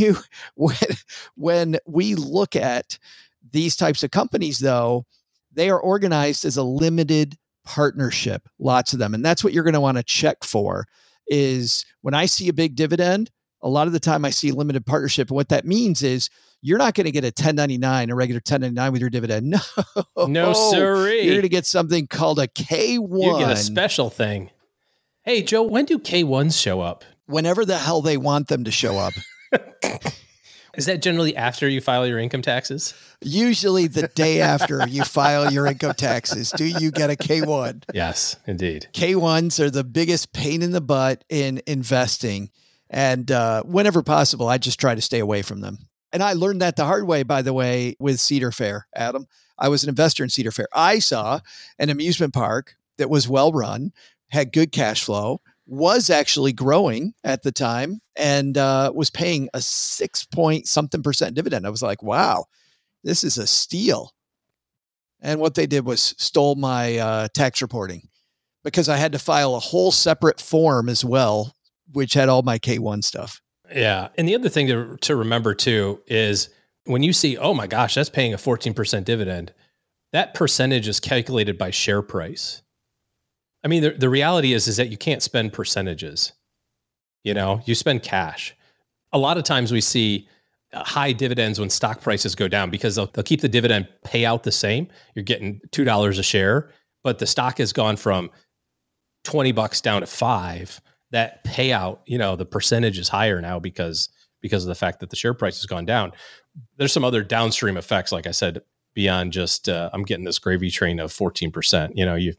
when we look at these types of companies, though, they are organized as a limited partnership, lots of them. And that's what you're going to want to check for is when I see a big dividend, a lot of the time I see a limited partnership. And what that means is you're not going to get a 1099, a regular 1099 with your dividend. No, sirree. You're going to get something called a K1. You get a special thing. Hey, Joe, when do K1s show up? Whenever the hell they want them to show up. Is that generally after you file your income taxes? Usually the day after you file your income taxes. Do you get a K1? Yes, indeed. K1s are the biggest pain in the butt in investing. And whenever possible, I just try to stay away from them. And I learned that the hard way, by the way, with Cedar Fair, Adam. I was an investor in Cedar Fair. I saw an amusement park that was well run, had good cash flow, was actually growing at the time, and was paying a 6-point-something% dividend. I was like, wow, this is a steal. And what they did was stole my tax reporting, because I had to file a whole separate form as well, which had all my K1 stuff. Yeah. And the other thing to remember too is when you see, oh my gosh, that's paying a 14% dividend, that percentage is calculated by share price. I mean, the reality is that you can't spend percentages. You spend cash. A lot of times we see high dividends when stock prices go down because they'll keep the dividend payout the same. You're getting $2 a share, but the stock has gone from $20 down to $5. That payout, the percentage is higher now because of the fact that the share price has gone down. There's some other downstream effects, like I said, beyond just I'm getting this gravy train of 14%. You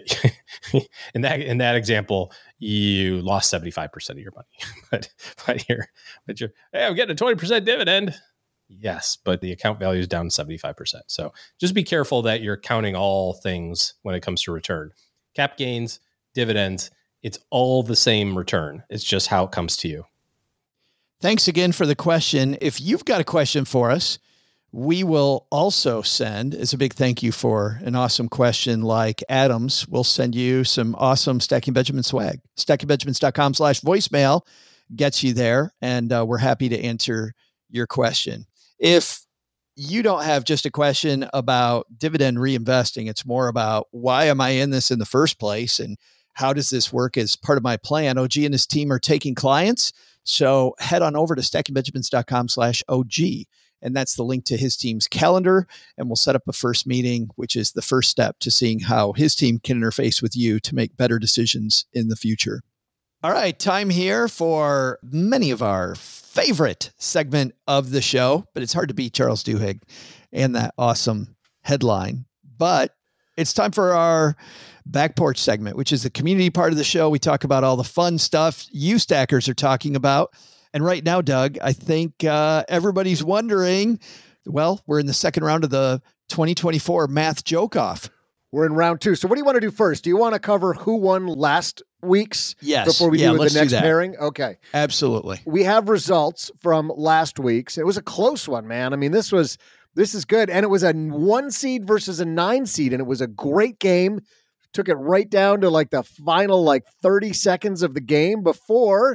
in that example, you lost 75% of your money, but you're hey, I'm getting a 20% dividend. Yes, but the account value is down 75%. So just be careful that you're counting all things when it comes to return. Cap gains, dividends, it's all the same return. It's just how it comes to you. Thanks again for the question. If you've got a question for us, we will also send, as a big thank you for an awesome question like Adam's, we'll send you some awesome Stacking Benjamin swag. StackingBenjamins.com/voicemail gets you there, and we're happy to answer your question. If you don't have just a question about dividend reinvesting, it's more about why am I in this in the first place, and how does this work as part of my plan? OG and his team are taking clients, so head on over to StackingBenjamins.com/OG. And that's the link to his team's calendar. And we'll set up a first meeting, which is the first step to seeing how his team can interface with you to make better decisions in the future. All right, time here for many of our favorite segment of the show, but it's hard to beat Charles Duhigg and that awesome headline. But it's time for our Back Porch segment, which is the community part of the show. We talk about all the fun stuff you stackers are talking about. And right now, Doug, I think everybody's wondering, well, we're in the second round of the 2024 Math Joke-Off. We're in round 2. So what do you want to do first? Do you want to cover who won last week's? Yes. Before we do the next pairing? Okay. Absolutely. We have results from last week's. It was a close one, man. I mean, this is good. And it was a 1 seed versus a 9 seed. And it was a great game. Took it right down to like the final 30 seconds of the game before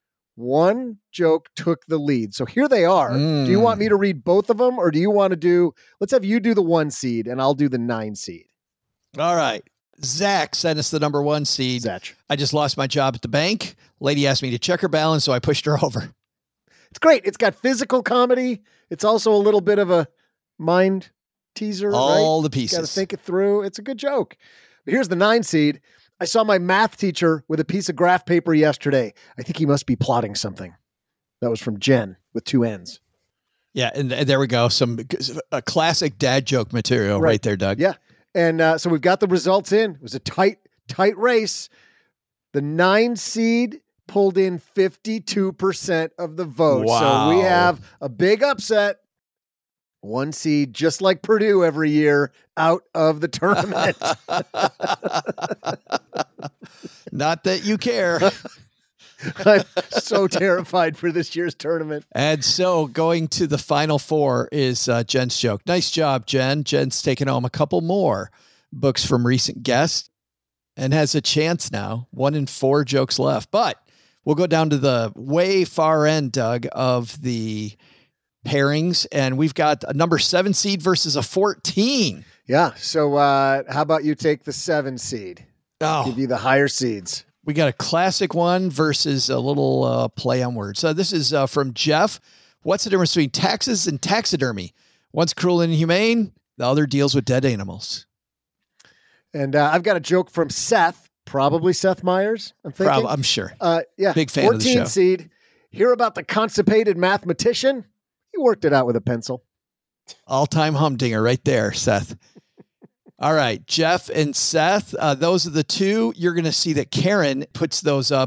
one joke took the lead. So here they are. Do you want me to read both of them, or do you want to let's have you do the 1 seed and I'll do the 9 seed. All right. Zach sent us the number 1 seed. Zach. I just lost my job at the bank. Lady asked me to check her balance, so I pushed her over. It's great. It's got physical comedy. It's also a little bit of a mind teaser. All right? the pieces. Got to think it through. It's a good joke. But here's the 9 seed. I saw my math teacher with a piece of graph paper yesterday. I think he must be plotting something. That was from Jen with 2 N's. Yeah, and there we go. A classic dad joke material right there, Doug. Yeah, and so we've got the results in. It was a tight race. The 9 seed pulled in 52% of the vote. Wow. So we have a big upset. 1 seed, just like Purdue every year, out of the tournament. Not that you care. I'm so terrified for this year's tournament. And so going to the final 4 is Jen's joke. Nice job, Jen. Jen's taken home a couple more books from recent guests and has a chance now. 1 in 4 jokes left. But we'll go down to the way far end, Doug, of the pairings, and we've got a number 7 seed versus a 14. Yeah. So how about you take the 7 seed? Oh, give you the higher seeds. We got a classic one versus a little play on words. So this is from Jeff. What's the difference between taxes and taxidermy? One's cruel and inhumane. The other deals with dead animals. And I've got a joke from Seth, probably Seth Meyers. I'm thinking. I'm sure. Yeah. Big fan of the show. 14 seed. Hear about the constipated mathematician? He worked it out with a pencil. All-time humdinger right there, Seth. All right, Jeff and Seth, those are the 2. You're going to see that Karen puts those up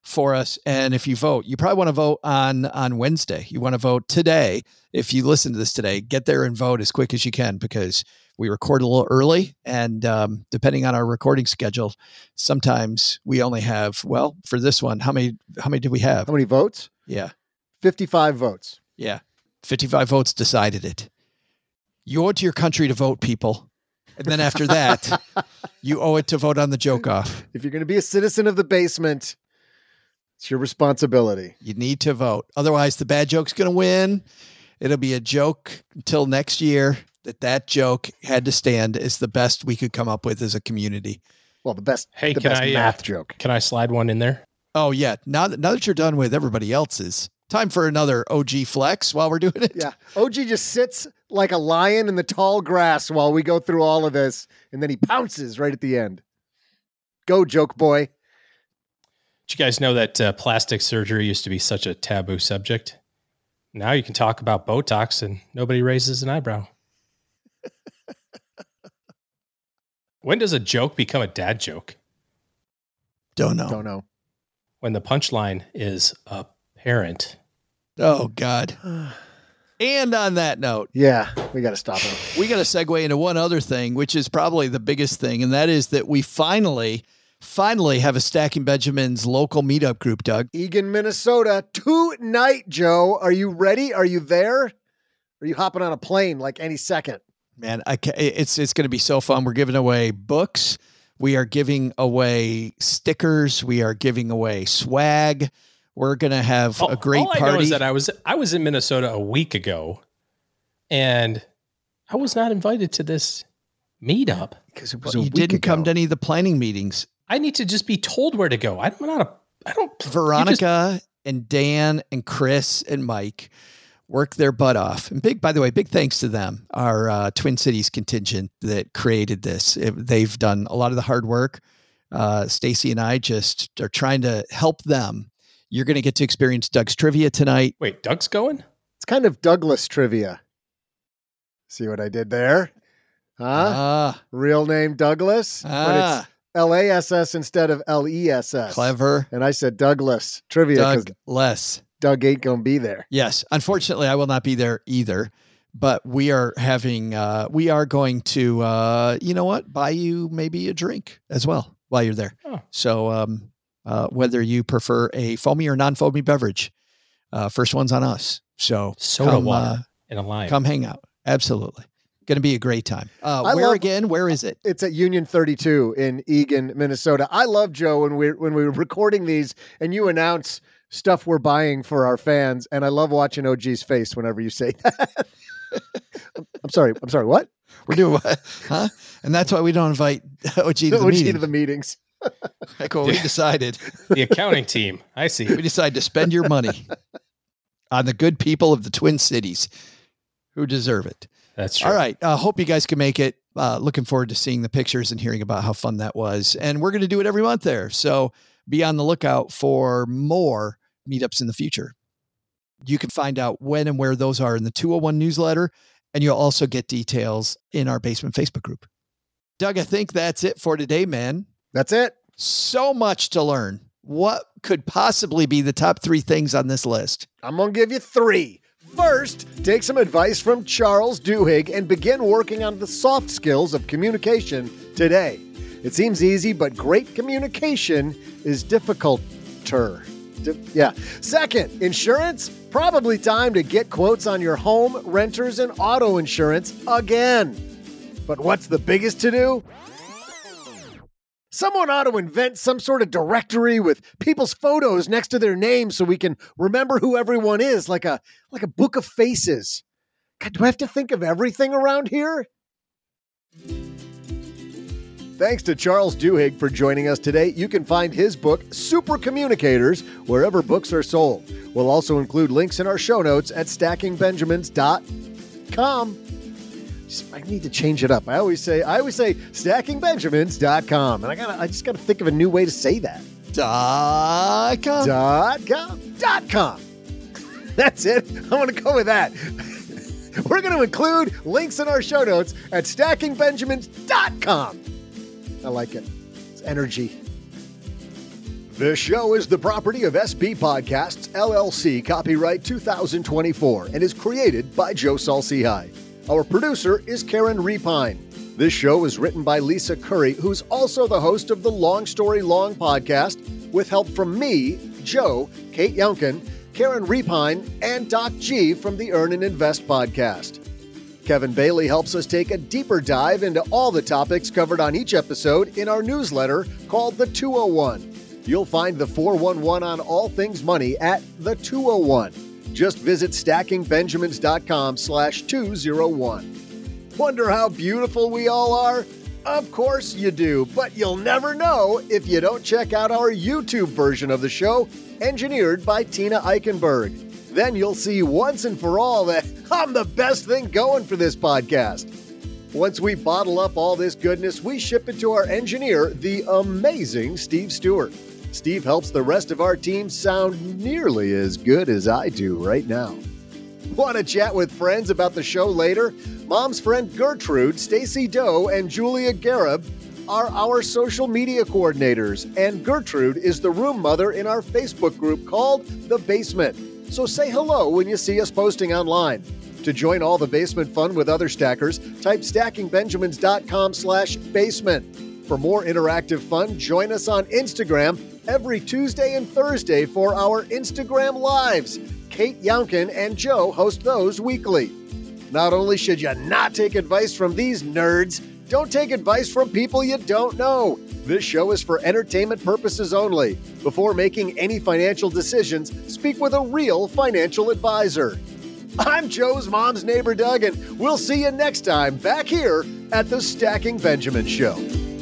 for us. And if you vote, you probably want to vote on Wednesday. You want to vote today. If you listen to this today, get there and vote as quick as you can, because we record a little early, and depending on our recording schedule, sometimes we only have, well, for this one, how many do we have? How many votes? Yeah. 55 votes. Yeah. 55 votes decided it. You owe it to your country to vote, people. And then after that, you owe it to vote on the joke off. If you're going to be a citizen of the basement, it's your responsibility. You need to vote. Otherwise, the bad joke's going to win. It'll be a joke until next year. That joke had to stand as the best we could come up with as a community. Well, the best Hey, math joke. Can I slide one in there? Oh, yeah. Now that you're done with everybody else's, time for another OG flex while we're doing it. Yeah. OG just sits like a lion in the tall grass while we go through all of this, and then he pounces right at the end. Go, joke boy. Did you guys know that plastic surgery used to be such a taboo subject? Now you can talk about Botox and nobody raises an eyebrow. When does a joke become a dad joke? Don't know. When the punchline is apparent. Oh, God. And on that note. Yeah, we got to stop him. We got to segue into one other thing, which is probably the biggest thing. And that is that we finally have a Stacking Benjamins local meetup group, Doug. Eagan, Minnesota, tonight, Joe. Are you ready? Are you there? Are you hopping on a plane like any second? Man, it's going to be so fun. We're giving away books. We are giving away stickers. We are giving away swag. We're going to have a great party. All I know is that I was in Minnesota a week ago, and I was not invited to this meetup. Because it was you didn't come to any of the planning meetings. I need to just be told where to go. I don't. Veronica and Dan and Chris and Mike work their butt off. And by the way, big thanks to them, our Twin Cities contingent that created this. They've done a lot of the hard work. Stacy and I just are trying to help them. You're going to get to experience Doug's trivia tonight. Wait, Doug's going? It's kind of Douglas trivia. See what I did there? Huh? Real name Douglas, but it's LASS instead of LESS. Clever. And I said Douglas trivia. Douglas. Doug ain't going to be there. Yes. Unfortunately, I will not be there either, but we are going to, you know what? Buy you maybe a drink as well while you're there. Oh. So, whether you prefer a foamy or non-foamy beverage, first one's on us. So soda water and a lime. Come hang out. Absolutely. Going to be a great time. Where is it? It's at Union 32 in Eagan, Minnesota. I love, Joe, when we were recording these and you announce stuff we're buying for our fans. And I love watching OG's face whenever you say that. I'm sorry. What? We're doing what? Huh? And that's why we don't invite OG to the meetings. Like what we decided. The accounting team. I see. We decided to spend your money on the good people of the Twin Cities who deserve it. That's true. All right. Hope you guys can make it. Looking forward to seeing the pictures and hearing about how fun that was. And we're going to do it every month there. So be on the lookout for more meetups in the future. You can find out when and where those are in the 201 newsletter, and you'll also get details in our Basement Facebook group. Doug, I think that's it for today, man. That's it. So much to learn. What could possibly be the top 3 things on this list? I'm going to give you 3. First, take some advice from Charles Duhigg and begin working on the soft skills of communication today. It seems easy, but great communication is difficulter. Second, insurance. Probably time to get quotes on your home, renters, and auto insurance again. But what's the biggest to do? Someone ought to invent some sort of directory with people's photos next to their names so we can remember who everyone is, like a book of faces. God, do I have to think of everything around here? Thanks to Charles Duhigg for joining us today. You can find his book, Super Communicators, wherever books are sold. We'll also include links in our show notes at stackingbenjamins.com. I need to change it up. I always say stackingbenjamins.com. And I just got to think of a new way to say that. .com. That's it. I'm going to go with that. We're going to include links in our show notes at stackingbenjamins.com. I like it. It's energy. This show is the property of SP Podcasts, LLC, copyright 2024, and is created by Joe Saul-Sehy. Our producer is Karen Repine. This show is written by Lisa Curry, who's also the host of the Long Story Long podcast, with help from me, Joe, Kate Younkin, Karen Repine, and Doc G from the Earn and Invest podcast. Kevin Bailey helps us take a deeper dive into all the topics covered on each episode in our newsletter called The 201. You'll find the 411 on all things money at The 201. Just visit stackingbenjamins.com/201. Wonder how beautiful we all are? Of course you do, but you'll never know if you don't check out our YouTube version of the show, engineered by Tina Eichenberg. Then you'll see once and for all that I'm the best thing going for this podcast. Once we bottle up all this goodness, we ship it to our engineer, the amazing Steve Stewart. Steve helps the rest of our team sound nearly as good as I do right now. Want to chat with friends about the show later? Mom's friend Gertrude, Stacy Doe, and Julia Garib are our social media coordinators, and Gertrude is the room mother in our Facebook group called The Basement. So say hello when you see us posting online. To join all the basement fun with other stackers, type stackingbenjamins.com/basement. For more interactive fun, join us on Instagram every Tuesday and Thursday for our Instagram Lives. Kate Younkin and Joe host those weekly. Not only should you not take advice from these nerds, don't take advice from people you don't know. This show is for entertainment purposes only. Before making any financial decisions, speak with a real financial advisor. I'm Joe's mom's neighbor, Doug, and we'll see you next time back here at the Stacking Benjamins Show.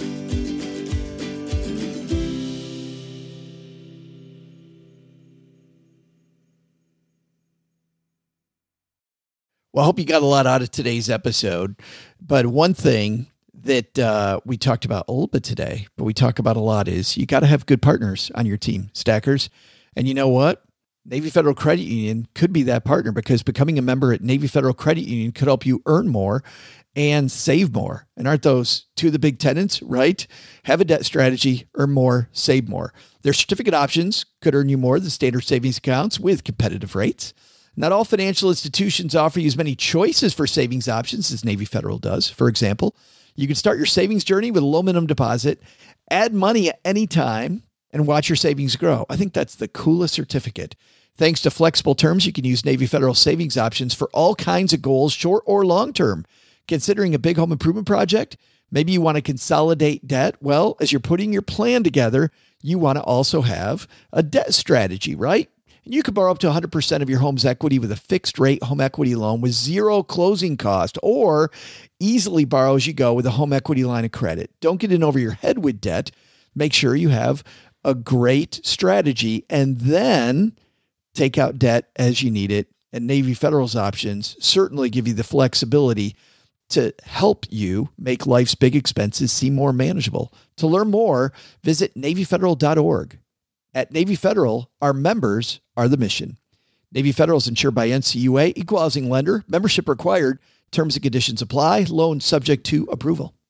Well, I hope you got a lot out of today's episode. But one thing that we talked about a little bit today, but we talk about a lot, is you got to have good partners on your team, stackers. And you know what? Navy Federal Credit Union could be that partner, because becoming a member at Navy Federal Credit Union could help you earn more and save more. And aren't those two of the big tenets, right? Have a debt strategy, earn more, save more. Their certificate options could earn you more than standard savings accounts with competitive rates. Not all financial institutions offer you as many choices for savings options as Navy Federal does. For example, you can start your savings journey with a low minimum deposit, add money at any time, and watch your savings grow. I think that's the coolest certificate. Thanks to flexible terms, you can use Navy Federal savings options for all kinds of goals, short or long term. Considering a big home improvement project, maybe you want to consolidate debt. Well, as you're putting your plan together, you want to also have a debt strategy, right? And you can borrow up to 100% of your home's equity with a fixed rate home equity loan with zero closing cost, or easily borrow as you go with a home equity line of credit. Don't get in over your head with debt. Make sure you have a great strategy, and then take out debt as you need it. And Navy Federal's options certainly give you the flexibility to help you make life's big expenses seem more manageable. To learn more, visit NavyFederal.org. At Navy Federal, our members are the mission. Navy Federal is insured by NCUA, equal housing lender, membership required, terms and conditions apply, loan subject to approval.